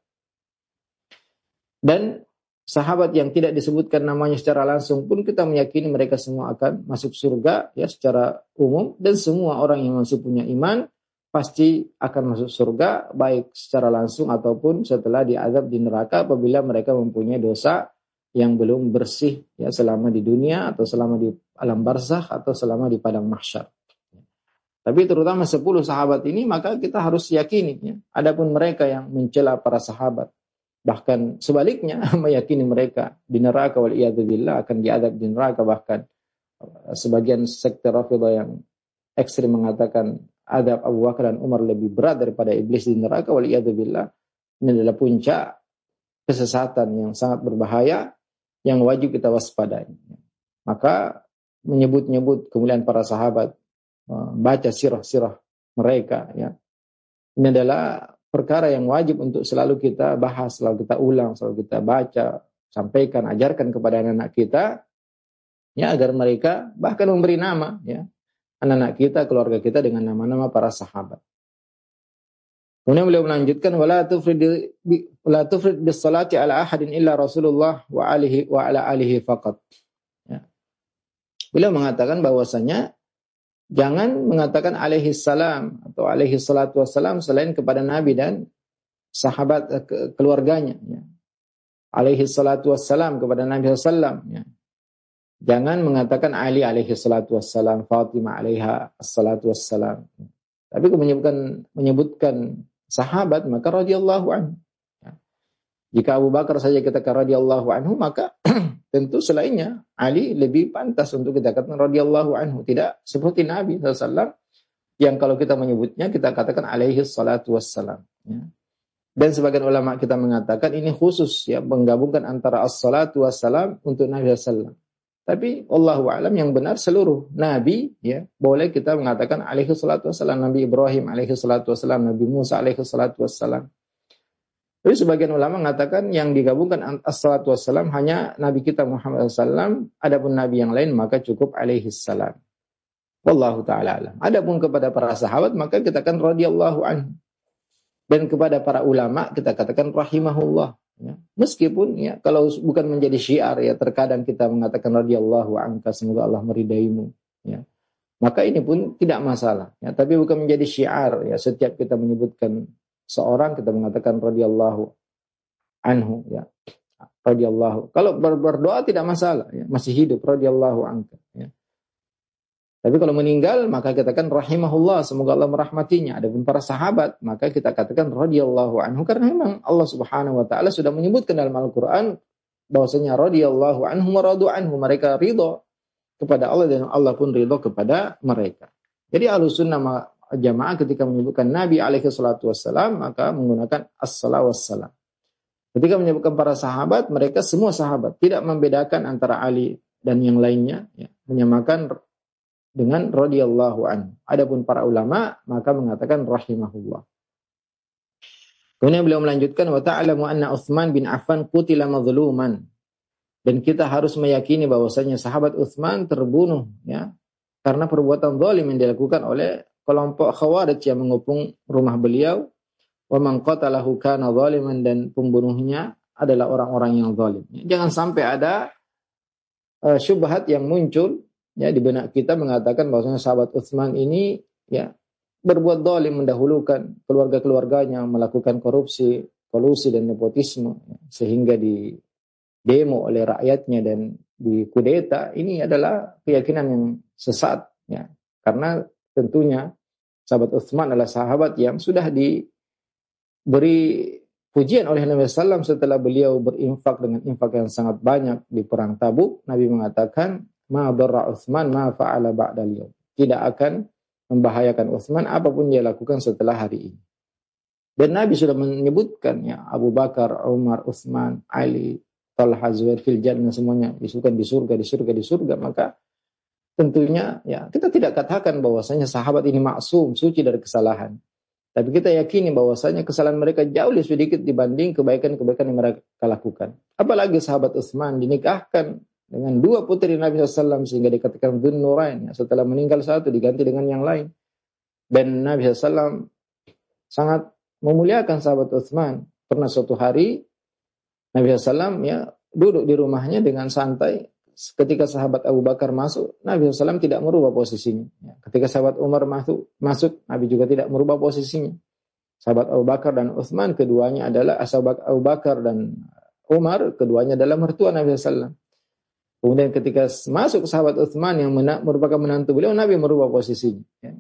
Dan sahabat yang tidak disebutkan namanya secara langsung pun kita meyakini mereka semua akan masuk surga, ya, secara umum, dan semua orang yang masih punya iman pasti akan masuk surga, baik secara langsung ataupun setelah diazab di neraka apabila mereka mempunyai dosa yang belum bersih, ya, selama di dunia atau selama di alam barzakh atau selama di padang mahsyar. Tapi terutama sepuluh sahabat ini maka kita harus yakini, ya, adapun mereka yang mencela para sahabat, bahkan sebaliknya meyakini mereka di neraka wal iyadu billah, akan diazab di neraka. Bahkan sebagian sekte Rafidhah yang ekstrim mengatakan azab Abu Bakar dan Umar lebih berat daripada iblis di neraka wal iyadu billah. Ini adalah puncak kesesatan yang sangat berbahaya yang wajib kita waspadai. Maka menyebut-nyebut kemuliaan para sahabat, baca sirah-sirah mereka, ya, ini adalah perkara yang wajib untuk selalu kita bahas, selalu kita ulang, selalu kita baca, sampaikan, ajarkan kepada anak-anak kita, ya, agar mereka bahkan memberi nama, ya, anak-anak kita, keluarga kita dengan nama-nama para sahabat. Kemudian beliau melanjutkan, wala tufrid wala tufrid bis salati ala ahadin illa Rasulullah wa alihi wa ala alihi faqat. Ya. Beliau mengatakan bahwasanya jangan mengatakan alaihi salam atau alaihi salatu wassalam selain kepada Nabi dan sahabat keluarganya, ya. Alaihi salatu wassalam kepada Nabi sallallahu alaihi wasallam, ya. Jangan mengatakan Ali alaihi salatu wassalam, Fatimah alaiha salatu wassalam. Tapi kalau menyebutkan menyebutkan sahabat maka radhiyallahu anhu. Ya. Jika Abu Bakar saja kita katakan radhiyallahu anhu, maka tentu selainnya Ali lebih pantas untuk kita katakan radhiyallahu anhu. Tidak seperti Nabi sallallahu alaihi wasallam yang kalau kita menyebutnya kita katakan alaihi salatu wassalam. Ya. Dan sebagian ulama kita mengatakan ini khusus ya, menggabungkan antara as-salatu wassalam untuk Nabi sallallahu alaihi wasallam. Tapi Allahu a'lam yang benar seluruh nabi ya boleh kita mengatakan alaihi salatu wassalam. Nabi Ibrahim alaihi salatu wassalam, Nabi Musa alaihi salatu wassalam. Tapi sebagian ulama mengatakan yang digabungkan as-salatu wassalam hanya Nabi kita Muhammad sallallahu alaihi wasallam, adapun nabi yang lain maka cukup alaihi salam. Wallahu ta'ala alam. Adapun kepada para sahabat maka kita katakan radhiyallahu anhu. Dan kepada para ulama kita katakan rahimahullah. Ya. Meskipun ya kalau bukan menjadi syiar ya terkadang kita mengatakan radhiyallahu anka, semoga Allah meridaimu. Ya. Maka ini pun tidak masalah. Ya. Tapi bukan menjadi syiar ya setiap kita menyebutkan seorang kita mengatakan radhiyallahu anhu ya. Radhiyallahu. Kalau ber- berdoa tidak masalah ya, masih hidup radhiyallahu anka ya. Tapi kalau meninggal maka kita katakan rahimahullah, semoga Allah merahmatinya. Adapun para sahabat maka kita katakan radhiyallahu anhu karena memang Allah Subhanahu wa taala sudah menyebutkan dalam Al-Qur'an bahwasanya radhiyallahu anhu wa radu anhu, mereka ridha kepada Allah dan Allah pun ridha kepada mereka. Jadi Ahlussunnah Jamaah ketika menyebutkan Nabi alaihi salatu wassalam maka menggunakan as-salatu wassalam. Ketika menyebutkan para sahabat, mereka semua sahabat, tidak membedakan antara Ali dan yang lainnya ya, menyamakan dengan radhiyallahu anhu. Adapun para ulama maka mengatakan rahimahullah. Kemudian beliau melanjutkan wa ta'lamu anna Utsman bin Affan qutila mazluman. Dan kita harus meyakini bahwasanya sahabat Utsman terbunuh ya karena perbuatan zalim yang dilakukan oleh kelompok Khawarij yang mengepung rumah beliau. Wa man qatalahu kana zaliman, dan pembunuhnya adalah orang-orang yang zalim. Jangan sampai ada uh, syubhat yang muncul ya di benak kita mengatakan bahwasanya sahabat Utsman ini ya berbuat zalim, mendahulukan keluarga-keluarganya, melakukan korupsi, kolusi dan nepotisme ya, sehingga di demo oleh rakyatnya dan dikudeta. Ini adalah keyakinan yang sesat ya. Karena tentunya sahabat Utsman adalah sahabat yang sudah diberi pujian oleh Nabi sallallahu alaihi wasallam setelah beliau berinfak dengan infak yang sangat banyak di perang Tabuk. Nabi mengatakan, "Ma darra Utsman ma fa'ala ba'dal yaum." Tidak akan membahayakan Utsman apapun dia lakukan setelah hari ini. Dan Nabi sudah menyebutkan ya Abu Bakar, Umar, Utsman, Ali, Talha, Zubair fil jannah, semuanya disebutkan di surga, di surga, di surga. Maka tentunya ya kita tidak katakan bahwasanya sahabat ini maksum, suci dari kesalahan. Tapi kita yakini bahwasanya kesalahan mereka jauh lebih sedikit dibanding kebaikan-kebaikan yang mereka lakukan. Apalagi sahabat Utsman dinikahkan dengan dua putri Nabi shallallahu alaihi wasallam sehingga dikatakan Dzun Nurain. Setelah meninggal satu diganti dengan yang lain. Dan Nabi shallallahu alaihi wasallam sangat memuliakan sahabat Utsman. Pernah suatu hari Nabi shallallahu alaihi wasallam ya duduk di rumahnya dengan santai. Ketika sahabat Abu Bakar masuk, Nabi shallallahu alaihi wasallam tidak merubah posisinya. Ketika sahabat Umar masuk, masuk, Nabi juga tidak merubah posisinya. Sahabat Abu Bakar dan Utsman keduanya adalah sahabat Abu Bakar dan Umar, keduanya adalah mertua Nabi shallallahu alaihi wasallam. Kemudian ketika masuk sahabat Utsman yang merupakan menantu beliau, Nabi merubah posisinya.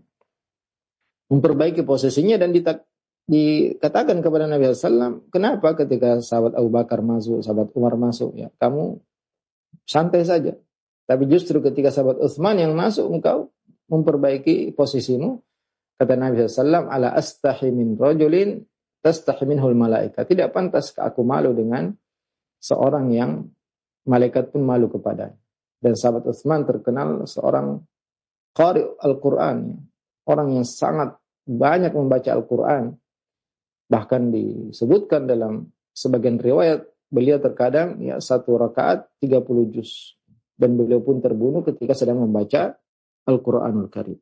Memperbaiki posisinya dan ditak dikatakan kepada Nabi shallallahu alaihi wasallam, kenapa ketika sahabat Abu Bakar masuk, sahabat Umar masuk, ya kamu santai saja. Tapi justru ketika sahabat Utsman yang masuk, engkau memperbaiki posisimu. Kata Nabi shallallahu alaihi wasallam, ala astahi min rajulin tastahi minhul malaika. Tidak pantas aku malu dengan seorang yang malaikat pun malu kepadanya. Dan sahabat Utsman terkenal seorang qari Al-Quran, orang yang sangat banyak membaca Al-Quran. Bahkan disebutkan dalam sebagian riwayat beliau terkadang ya satu rakaat tiga puluh juz, dan beliau pun terbunuh ketika sedang membaca Al-Qur'anul Karim.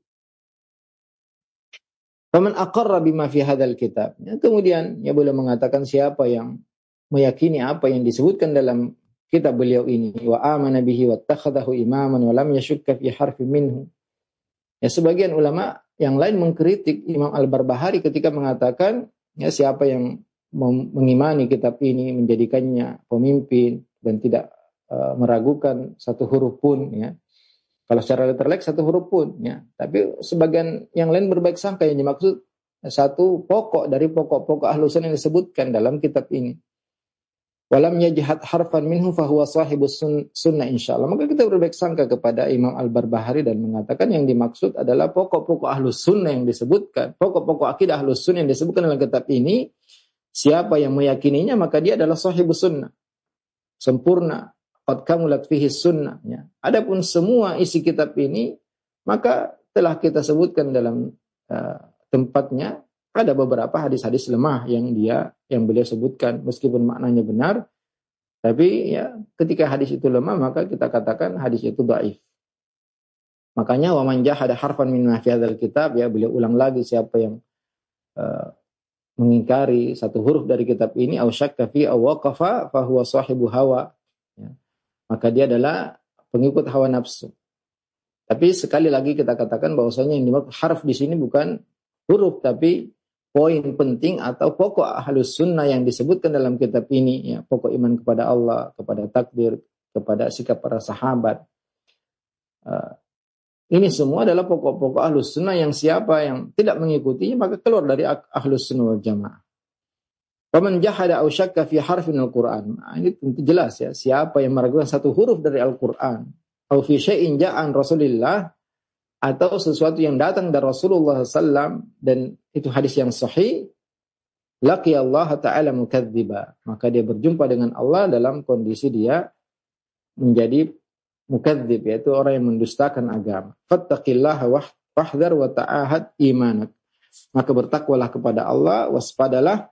Faman aqarra bima fi hadzal kitab. Ya, kemudian ya beliau mengatakan siapa yang meyakini apa yang disebutkan dalam kitab beliau ini, wa amana bihi wattakhadahu imaman wa lam yashukka fi harfin minhu. Ya, sebagian ulama yang lain mengkritik Imam Al-Barbahari ketika mengatakan ya siapa yang mengimani kitab ini, menjadikannya pemimpin dan tidak uh, meragukan satu huruf pun ya. Kalau secara literal satu huruf pun ya. Tapi sebagian yang lain berbaik sangka yang dimaksud satu pokok dari pokok-pokok Ahlussunnah yang disebutkan dalam kitab ini. walam yajhad harfan minhu fahuwa sahibus sun, sunnah insyaallah. Maka kita berbaik sangka kepada Imam Al-Barbahari dan mengatakan yang dimaksud adalah pokok-pokok ahlus sunnah yang disebutkan, pokok-pokok akidah ahlus sunnah yang disebutkan dalam kitab ini. Siapa yang meyakininya maka dia adalah sahibus sunnah, sempurna, qad kamulat fihi sunnah. Ya. Adapun semua isi kitab ini maka telah kita sebutkan dalam uh, tempatnya. Ada beberapa hadis-hadis lemah yang dia yang beliau sebutkan meskipun maknanya benar, tapi ya ketika hadis itu lemah maka kita katakan hadis itu dhaif. Makanya wa man jahada harfan min ma fi hadzal kitab, ya beliau ulang lagi, siapa yang uh, mengingkari satu huruf dari kitab ini au syakka fi aw waqafa fa huwa sahibu hawa, ya, maka dia adalah pengikut hawa nafsu. Tapi sekali lagi kita katakan bahwasanya yang dimaksud harf di sini bukan huruf tapi poin penting atau pokok ahlus sunnah yang disebutkan dalam kitab ini, ya, pokok iman kepada Allah, kepada takdir, kepada sikap para sahabat. Uh, ini semua adalah pokok-pokok ahlus sunnah yang siapa yang tidak mengikutinya maka keluar dari ahlus sunnah wal jamaah. Faman jahada aw syakka fi harfin al-Qur'an. Nah, ini tentu jelas ya, siapa yang meragukan satu huruf dari Al-Qur'an, aw fi syai'in ja'an Rasulillah, atau sesuatu yang datang dari Rasulullah sallallahu alaihi wasallam dan itu hadis yang sahih, laqi Allah ta'ala mukadziba, maka dia berjumpa dengan Allah dalam kondisi dia menjadi mukadzib, yaitu orang yang mendustakan agama. Fattaqillaha wahdhar wa ta'ahad imanak, maka bertakwalah kepada Allah, waspadalah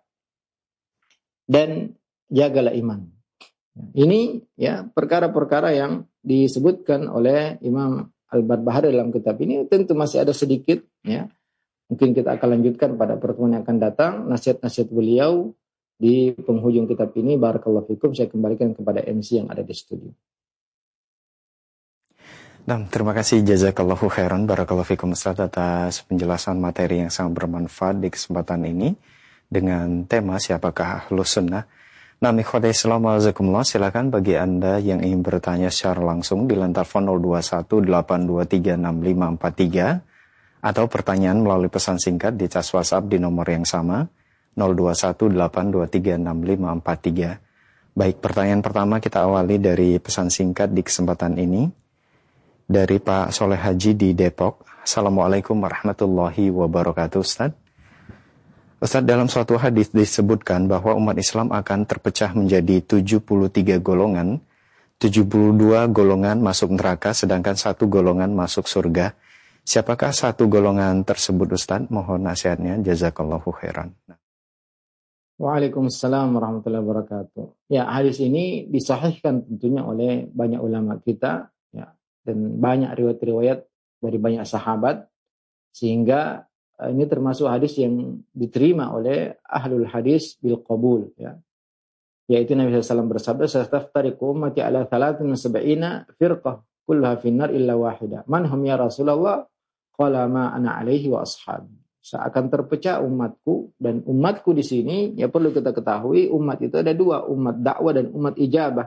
dan jagalah iman. Ini ya perkara-perkara yang disebutkan oleh Imam Al-Barbahari dalam kitab ini. Tentu masih ada sedikit, ya. Mungkin kita akan lanjutkan pada pertemuan yang akan datang nasihat-nasihat beliau di penghujung kitab ini. Barakallahu fikum. Saya kembalikan kepada M C yang ada di studio. Nah, terima kasih jazakallahu khairan barakallahu fikum Ustaz atas penjelasan materi yang sangat bermanfaat di kesempatan ini dengan tema siapakah ahlus sunnah. Nah, ikhwatai Islam wa'azakumullah, silakan bagi Anda yang ingin bertanya secara langsung di line telepon nol dua satu delapan dua tiga enam lima empat tiga atau pertanyaan melalui pesan singkat di cas WhatsApp di nomor yang sama nol dua satu delapan dua tiga enam lima empat tiga. Baik, pertanyaan pertama kita awali dari pesan singkat di kesempatan ini dari Pak Soleh Haji di Depok. Assalamualaikum warahmatullahi wabarakatuh, Ustaz. Ustaz, dalam suatu hadis disebutkan bahwa umat Islam akan terpecah menjadi tujuh puluh tiga golongan, tujuh puluh dua golongan masuk neraka, sedangkan satu golongan masuk surga. Siapakah satu golongan tersebut, Ustaz? Mohon nasihatnya, jazakallahu khairan. Waalaikumsalam warahmatullahi wabarakatuh. Ya, hadis ini disahihkan tentunya oleh banyak ulama kita, ya, dan banyak riwayat-riwayat dari banyak sahabat, sehingga ini termasuk hadis yang diterima oleh ahlul hadis bil qabul, ya. Yaitu Nabi sallallahu alaihi wasallam bersabda, "Sastaftariqu ummati ala thalathin wa sab'ina firqah, kulluha finnar illa wahida. Man hum ya Rasulullah? Qala ma ana alaihi wa ashabi." Seakan terpecah umatku, dan umatku di sini ya perlu kita ketahui umat itu ada dua, umat dakwah dan umat ijabah.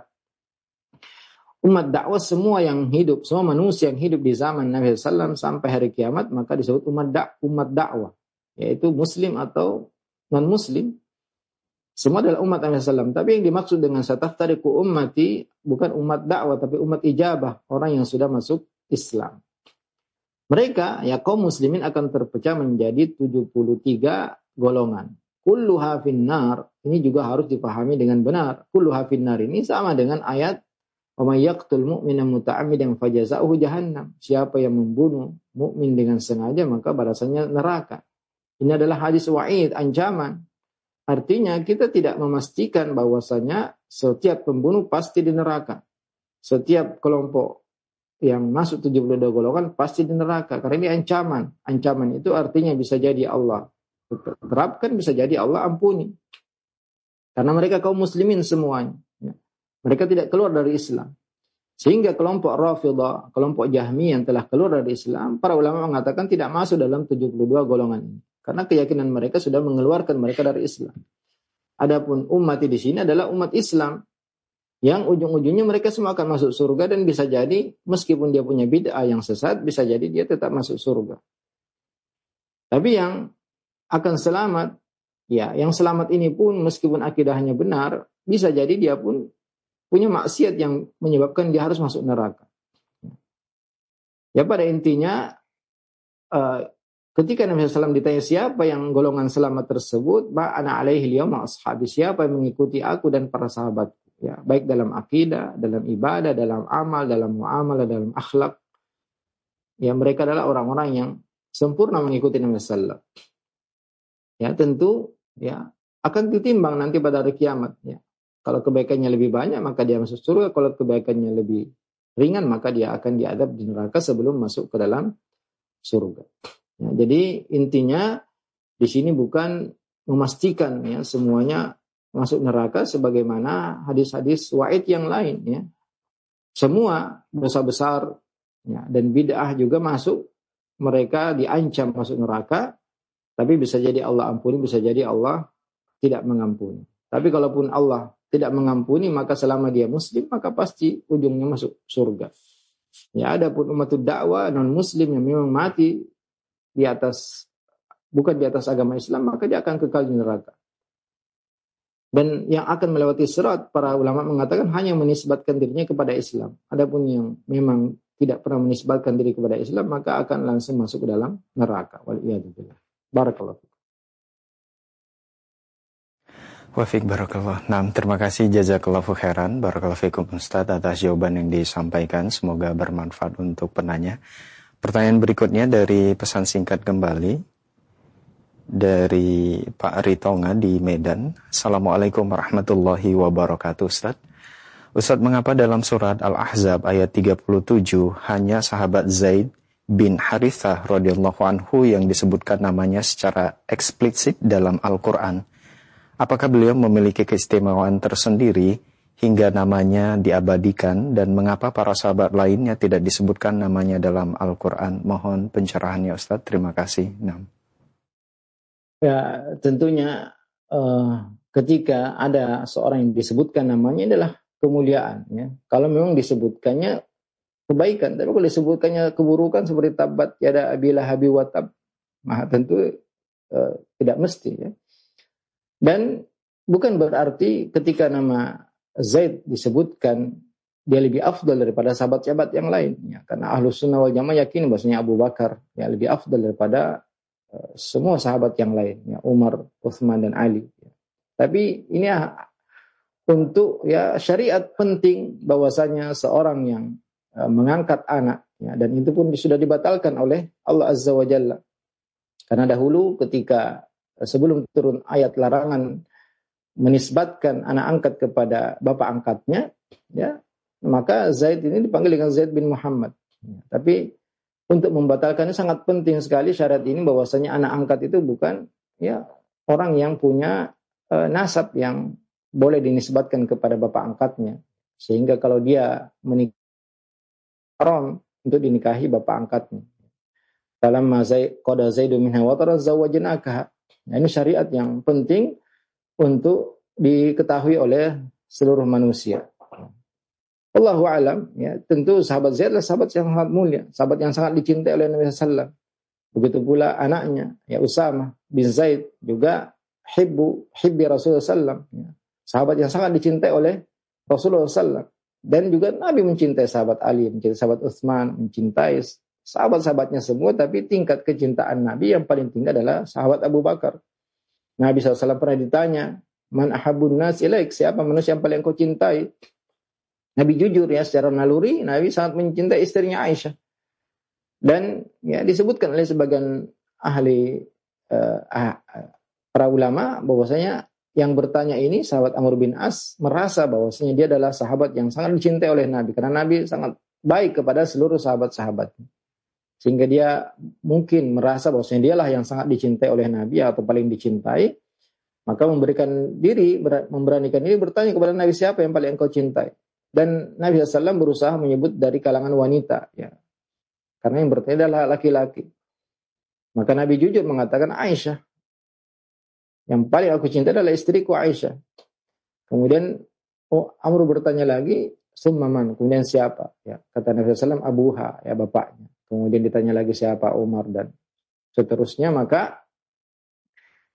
Umat dakwah semua yang hidup, semua manusia yang hidup di zaman Nabi sallallahu alaihi wasallam sampai hari kiamat maka disebut umat dak umat dakwah, yaitu muslim atau non muslim. Semua adalah umat Nabi sallallahu alaihi wasallam. Tapi yang dimaksud dengan sataftariqu ummati bukan umat dakwah tapi umat ijabah, orang yang sudah masuk Islam. Mereka ya kaum muslimin akan terpecah menjadi tujuh puluh tiga golongan. Kulluha finnar, ini juga harus dipahami dengan benar. Kulluha finnar ini sama dengan ayat wa may yaqtul mu'mina muta'ammidan fajaza'uhu jahannam. Siapa yang membunuh mukmin dengan sengaja maka balasannya neraka. Ini adalah hadis wa'id, ancaman. Artinya kita tidak memastikan bahwasanya setiap pembunuh pasti di neraka. Setiap kelompok yang masuk tujuh puluh dua golongan pasti di neraka. Karena ini ancaman. Ancaman itu artinya bisa jadi Allah terapkan, bisa jadi Allah ampuni. Karena mereka kaum muslimin semuanya. Mereka tidak keluar dari Islam. Sehingga kelompok Rafidah, kelompok Jahmiyah yang telah keluar dari Islam, para ulama mengatakan tidak masuk dalam tujuh puluh dua golongan ini. Karena keyakinan mereka sudah mengeluarkan mereka dari Islam. Adapun umat di sini adalah umat Islam. Yang ujung-ujungnya mereka semua akan masuk surga, dan bisa jadi meskipun dia punya bid'ah yang sesat, bisa jadi dia tetap masuk surga. Tapi yang akan selamat, ya yang selamat ini pun meskipun akidahnya benar, bisa jadi dia pun punya maksiat yang menyebabkan dia harus masuk neraka. Ya pada intinya uh, ketika Nabi shallallahu alaihi wasallam ditanya siapa yang golongan selamat tersebut, ba ana alaihi al-yawma ashabi, siapa yang mengikuti aku dan para sahabat, ya baik dalam akidah, dalam ibadah, dalam amal, dalam muamalah, dalam akhlak. Ya mereka adalah orang-orang yang sempurna mengikuti Nabi sallallahu alaihi wasallam. Ya tentu ya akan ditimbang nanti pada hari kiamat, ya. Kalau kebaikannya lebih banyak maka dia masuk surga, kalau kebaikannya lebih ringan maka dia akan diadab di neraka sebelum masuk ke dalam surga. Ya, jadi intinya di sini bukan memastikan ya semuanya masuk neraka sebagaimana hadis-hadis wa'id yang lain, ya. Semua dosa besar ya, dan bid'ah juga masuk, mereka diancam masuk neraka, tapi bisa jadi Allah ampuni, bisa jadi Allah tidak mengampuni. Tapi kalaupun Allah tidak mengampuni, maka selama dia muslim maka pasti ujungnya masuk surga. Ya, adapun umatud dakwah non muslim yang memang mati di atas bukan di atas agama Islam, maka dia akan kekal di neraka. Dan yang akan melewati sirat, para ulama mengatakan hanya menisbatkan dirinya kepada Islam. Adapun yang memang tidak pernah menisbatkan diri kepada Islam, maka akan langsung masuk ke dalam neraka. Waliyadzubillah. Barakallahu. Wafik barakallah. Nah, terima kasih jazakallahu khairan. Barakallahu fikum Ustaz atas jawaban yang disampaikan. Semoga bermanfaat untuk penanya. Pertanyaan berikutnya dari pesan singkat kembali dari Pak Ritonga di Medan. Assalamualaikum warahmatullahi wabarakatuh Ustaz. Ustaz, mengapa dalam surat Al-Ahzab ayat tiga puluh tujuh hanya sahabat Zaid bin Harithah radhiyallahu anhu yang disebutkan namanya secara eksplisit dalam Al-Quran? Apakah beliau memiliki keistimewaan tersendiri hingga namanya diabadikan, dan mengapa para sahabat lainnya tidak disebutkan namanya dalam Al-Quran? Mohon pencerahannya Ustaz, terima kasih. Nah. Ya tentunya uh, ketika ada seorang yang disebutkan namanya adalah kemuliaan, ya. Kalau memang disebutkannya kebaikan, tapi kalau disebutkannya keburukan seperti tabat yada abi lahabi wa tab, nah tentu uh, tidak mesti, ya. Dan bukan berarti ketika nama Zaid disebutkan dia lebih afdal daripada sahabat-sahabat yang lain, ya. Karena Ahlus Sunnah wal Jamaah yakin bahwasanya Abu Bakar ya lebih afdal daripada uh, semua sahabat yang lain, ya, Umar, Utsman dan Ali, ya. Tapi ini ya, untuk ya syariat penting bahwasanya seorang yang uh, mengangkat anak, ya, dan itu pun sudah dibatalkan oleh Allah Azza wa Jalla. Karena dahulu ketika sebelum turun ayat larangan menisbatkan anak angkat kepada bapak angkatnya, ya, maka Zaid ini dipanggil dengan Zaid bin Muhammad. Ya, tapi untuk membatalkannya sangat penting sekali syariat ini bahwasanya anak angkat itu bukan ya orang yang punya e, nasab yang boleh dinisbatkan kepada bapak angkatnya, sehingga kalau dia menikah haram untuk dinikahi bapak angkatnya. Dalam mazai qada Zaidu minha wa tarazawwajnaka. Nah, ini syariat yang penting untuk diketahui oleh seluruh manusia. Allahu a'lam, ya, tentu sahabat Zaid adalah sahabat yang sangat mulia, sahabat yang sangat dicintai oleh Nabi sallallahu alaihi wasallam. Begitu pula anaknya, ya Usamah bin Zaid juga hibbu hibbi Rasulullah sallallahu alaihi wasallam, ya, sahabat yang sangat dicintai oleh Rasulullah sallallahu alaihi wasallam. Dan juga Nabi mencintai sahabat Ali, mencintai sahabat Utsman, mencintai sahabat-sahabatnya semua, tapi tingkat kecintaan Nabi yang paling tinggi adalah sahabat Abu Bakar. Nabi shallallahu alaihi wasallam pernah ditanya, man ahabun nas ilaik, siapa manusia yang paling kau cintai? Nabi jujur, ya, secara naluri Nabi sangat mencintai istrinya Aisyah. Dan ya disebutkan oleh sebagian ahli uh, uh, para ulama bahwasanya yang bertanya ini sahabat Amr bin As merasa bahwasanya dia adalah sahabat yang sangat dicintai oleh Nabi, karena Nabi sangat baik kepada seluruh sahabat-sahabatnya. Sehingga dia mungkin merasa bahwasanya dialah yang sangat dicintai oleh Nabi atau paling dicintai, maka memberikan diri, memberanikan diri bertanya kepada Nabi, siapa yang paling engkau cintai? Dan Nabi shallallahu alaihi wasallam berusaha menyebut dari kalangan wanita, ya, karena yang bertanya adalah laki-laki. Maka Nabi jujur mengatakan Aisyah. Yang paling aku cintai adalah istriku Aisyah. Kemudian oh, Amr bertanya lagi, summaman, kemudian siapa? Ya, kata Nabi shallallahu alaihi wasallam Abuha, ya bapaknya. Kemudian ditanya lagi siapa, Umar, dan seterusnya. Maka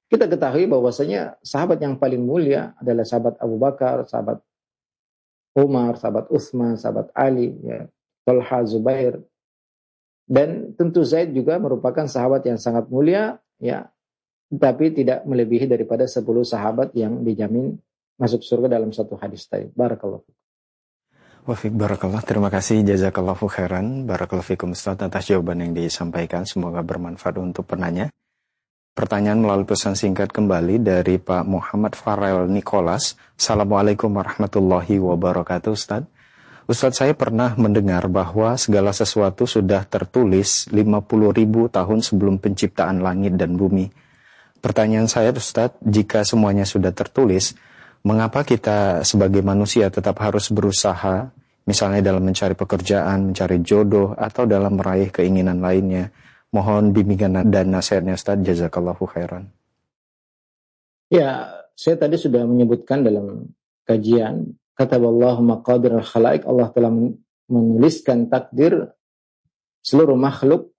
kita ketahui bahwasanya sahabat yang paling mulia adalah sahabat Abu Bakar, sahabat Umar, sahabat Utsman, sahabat Ali, ya, Talha, Zubair. Dan tentu Zaid juga merupakan sahabat yang sangat mulia, ya, tapi tidak melebihi daripada sepuluh sahabat yang dijamin masuk surga dalam satu hadis tadi. Barakallahu. Wafik barakallah, terima kasih jazakallahu khairan. Barakallahu fikum Ustaz atas jawaban yang disampaikan, semoga bermanfaat untuk penanya. Pertanyaan melalui pesan singkat kembali dari Pak Muhammad Farel Nicholas. Assalamualaikum warahmatullahi wabarakatuh Ustaz. Ustaz, saya pernah mendengar bahwa segala sesuatu sudah tertulis lima puluh ribu tahun sebelum penciptaan langit dan bumi. Pertanyaan saya Ustaz, jika semuanya sudah tertulis, mengapa kita sebagai manusia tetap harus berusaha, misalnya dalam mencari pekerjaan, mencari jodoh, atau dalam meraih keinginan lainnya? Mohon bimbingan dan nasihatnya Ustaz, jazakallahu khairan. Ya, saya tadi sudah menyebutkan dalam kajian, kataballahu maqadir al-khalaik, Allah telah menuliskan takdir seluruh makhluk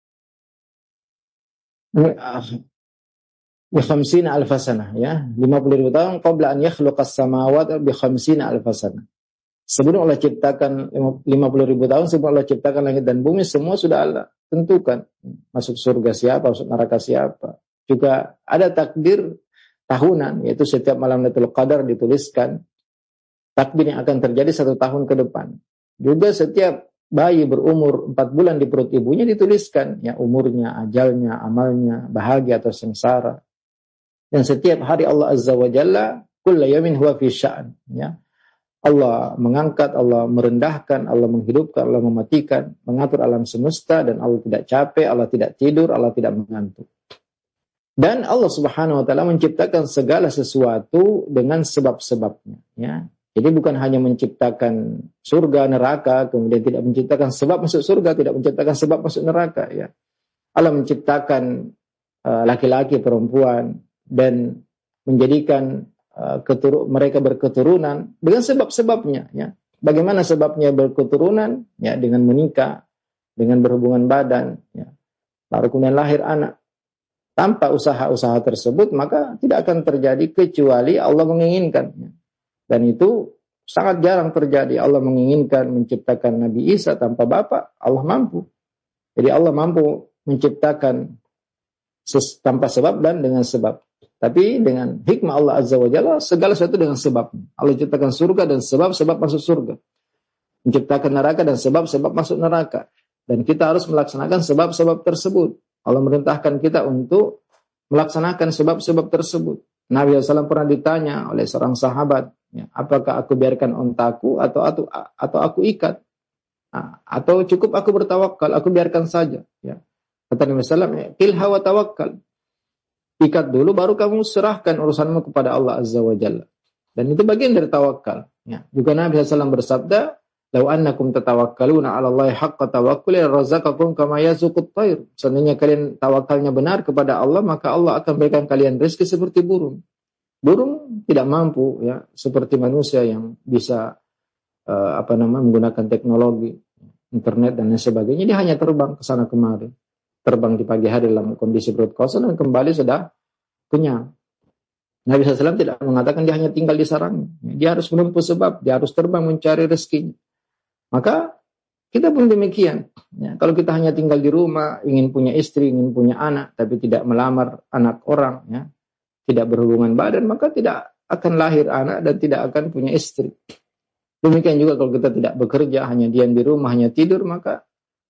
bi khamsina alf sanah, ya, lima puluh ribu tahun qabla an yakhluqas samawati bi khamsina alf sanah. Sebelum Allah ciptakan lima puluh ribu tahun, sebelum Allah ciptakan langit dan bumi, semua sudah Allah tentukan. Masuk surga siapa, masuk neraka siapa. Juga ada takdir tahunan, yaitu setiap malam Lailatul Qadar dituliskan takdir yang akan terjadi satu tahun ke depan. Juga setiap bayi berumur empat bulan di perut ibunya dituliskan, ya, umurnya, ajalnya, amalnya, bahagia atau sengsara. Dan setiap hari Allah Azza wa Jalla, kulla yamin huwa fi sya'an, ya. Allah mengangkat, Allah merendahkan, Allah menghidupkan, Allah mematikan, mengatur alam semesta, dan Allah tidak capek, Allah tidak tidur, Allah tidak mengantuk. Dan Allah Subhanahu wa taala menciptakan segala sesuatu dengan sebab-sebabnya, ya. Jadi bukan hanya menciptakan surga, neraka, kemudian tidak menciptakan sebab masuk surga, tidak menciptakan sebab masuk neraka, ya. Allah menciptakan uh, laki-laki, perempuan, dan menjadikan Uh, ketur- mereka berketurunan dengan sebab-sebabnya, ya. Bagaimana sebabnya berketurunan? Ya, dengan menikah, dengan berhubungan badan, ya. Lalu kemudian lahir anak. Tanpa usaha-usaha tersebut, maka tidak akan terjadi kecuali Allah menginginkan, ya. Dan itu sangat jarang terjadi. Allah menginginkan menciptakan Nabi Isa tanpa bapak, Allah mampu. Jadi Allah mampu menciptakan ses- tanpa sebab dan dengan sebab. Tapi dengan hikmah Allah Azza wa Jalla, segala sesuatu dengan sebabnya. Allah ciptakan surga dan sebab-sebab masuk surga. Menciptakan neraka dan sebab-sebab masuk neraka. Dan kita harus melaksanakan sebab-sebab tersebut. Allah merintahkan kita untuk melaksanakan sebab-sebab tersebut. Nabi shallallahu alaihi wasallam pernah ditanya oleh seorang sahabat, ya, apakah aku biarkan ontaku atau atau, atau aku ikat? Nah, atau cukup aku bertawakal, aku biarkan saja. Ya. Kata Nabi shallallahu alaihi wasallam, qilha wa tawakkal. Ikat dulu, baru kamu serahkan urusanmu kepada Allah Azza wa Jalla. Dan itu bagian dari tawakal. Ya. Juga Nabi shallallahu alaihi wasallam bersabda, "Lau annakum tatawakkaluna 'ala Allahi haqqa tawakkuli razaqakum kama yarzuqut tayr." Seandainya kalian tawakalnya benar kepada Allah, maka Allah akan berikan kalian rezeki seperti burung. Burung tidak mampu, ya, seperti manusia yang bisa uh, apa namanya menggunakan teknologi, internet dan lain sebagainya. Dia hanya terbang ke sana kemari. Terbang di pagi hari dalam kondisi perut kosong dan kembali sudah kenyang. Nabi shallallahu alaihi wasallam tidak mengatakan dia hanya tinggal di sarangnya. Dia harus menempuh sebab, dia harus terbang mencari rezekinya. Maka kita pun demikian. Ya, kalau kita hanya tinggal di rumah, ingin punya istri, ingin punya anak, tapi tidak melamar anak orang, ya, tidak berhubungan badan, maka tidak akan lahir anak dan tidak akan punya istri. Demikian juga kalau kita tidak bekerja, hanya diam di rumah, hanya tidur, maka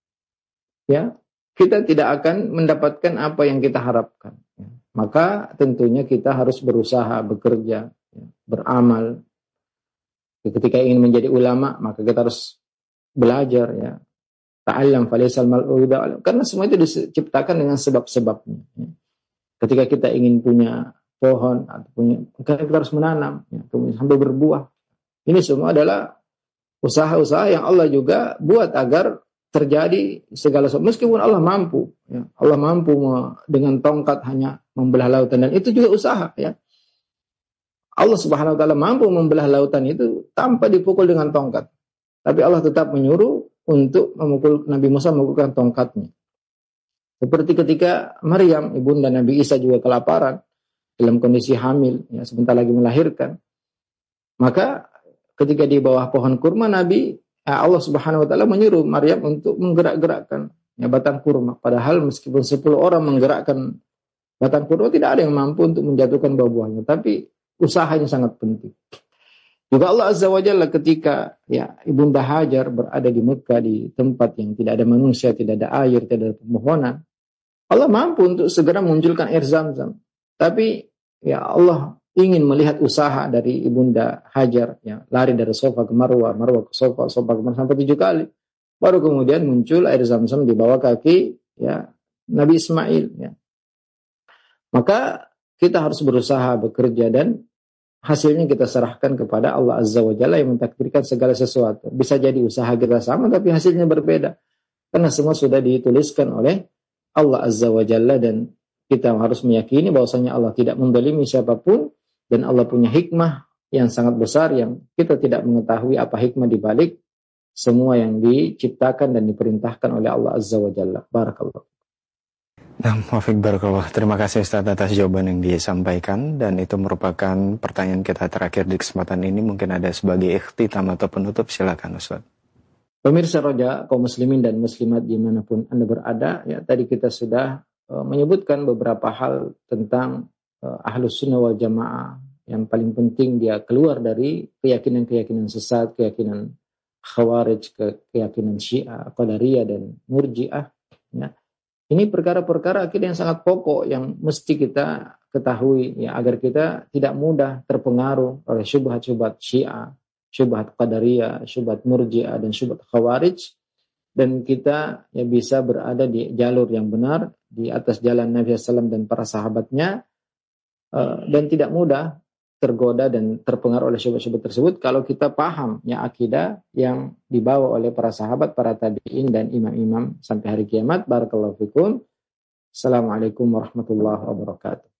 ya kita tidak akan mendapatkan apa yang kita harapkan. Ya. Maka tentunya kita harus berusaha, bekerja, ya, beramal. Ketika ingin menjadi ulama, maka kita harus belajar, ya. Ta'allam falaisal mal'u ba'alam. Karena semua itu diciptakan dengan sebab-sebabnya. Ya. Ketika kita ingin punya pohon atau punya, maka kita harus menanam, ya, kemudian sampai berbuah. Ini semua adalah usaha-usaha yang Allah juga buat agar terjadi segala sesuatu. Meskipun Allah mampu, ya, Allah mampu dengan tongkat hanya membelah lautan, dan itu juga usaha, ya. Allah Subhanahu wa taala mampu membelah lautan itu tanpa dipukul dengan tongkat. Tapi Allah tetap menyuruh untuk memukul Nabi Musa memukulkan tongkatnya. Seperti ketika Maryam, ibunda Nabi Isa juga kelaparan, dalam kondisi hamil, ya, sebentar lagi melahirkan. Maka ketika di bawah pohon kurma, Nabi Allah Subhanahu wa taala menyuruh Maryam untuk menggerak-gerakkan ya, batang kurma. Padahal meskipun sepuluh orang menggerakkan batang kurma, tidak ada yang mampu untuk menjatuhkan buah-buahnya, tapi usahanya sangat penting. Juga Allah Azza wa Jalla ketika ya Ibunda Hajar berada di Mekah, di tempat yang tidak ada manusia, tidak ada air, tidak ada pepohonan, Allah mampu untuk segera munculkan air Zam-Zam. Tapi ya Allah ingin melihat usaha dari Ibunda Hajar, ya, lari dari Sofa ke Marwah, Marwah ke Sofa, Sofa ke Marwah sampai tujuh kali. Baru kemudian muncul air Zam-Zam di bawah kaki ya Nabi Ismail. Ya. Maka kita harus berusaha bekerja dan hasilnya kita serahkan kepada Allah Azza wa Jalla yang mentakdirkan segala sesuatu. Bisa jadi usaha kita sama tapi hasilnya berbeda. Karena semua sudah dituliskan oleh Allah Azza wa Jalla, dan kita harus meyakini bahwasanya Allah tidak mendolimi siapapun, dan Allah punya hikmah yang sangat besar yang kita tidak mengetahui apa hikmah di balik semua yang diciptakan dan diperintahkan oleh Allah Azza wa Jalla. Barakallah. Nah, Muafiq Barakallah. Terima kasih Ustaz atas jawaban yang disampaikan, dan itu merupakan pertanyaan kita terakhir di kesempatan ini. Mungkin ada sebagai ikhtitam atau penutup, silakan Ustaz. Pemirsa Roja, kaum muslimin dan muslimat dimanapun Anda berada, ya tadi kita sudah uh, menyebutkan beberapa hal tentang uh, Ahlus Sunnah wal Jamaah. Yang paling penting dia keluar dari keyakinan-keyakinan sesat, keyakinan Khawarij, ke, keyakinan Syiah, Qadariyah dan Murji'ah. Ya. Ini perkara-perkara akidah yang sangat pokok yang mesti kita ketahui ya, agar kita tidak mudah terpengaruh oleh syubhat-syubhat Syiah, syubhat Qadariyah, syubhat Murji'ah dan syubhat Khawarij, dan kita ya bisa berada di jalur yang benar, di atas jalan Nabi sallallahu alaihi wasallam dan para sahabatnya, uh, dan tidak mudah tergoda dan terpengaruh oleh syubhat-syubhat tersebut kalau kita paham ya akidah yang dibawa oleh para sahabat, para tabi'in dan imam-imam sampai hari kiamat. Barakallahu fikum. Assalamualaikum warahmatullahi wabarakatuh.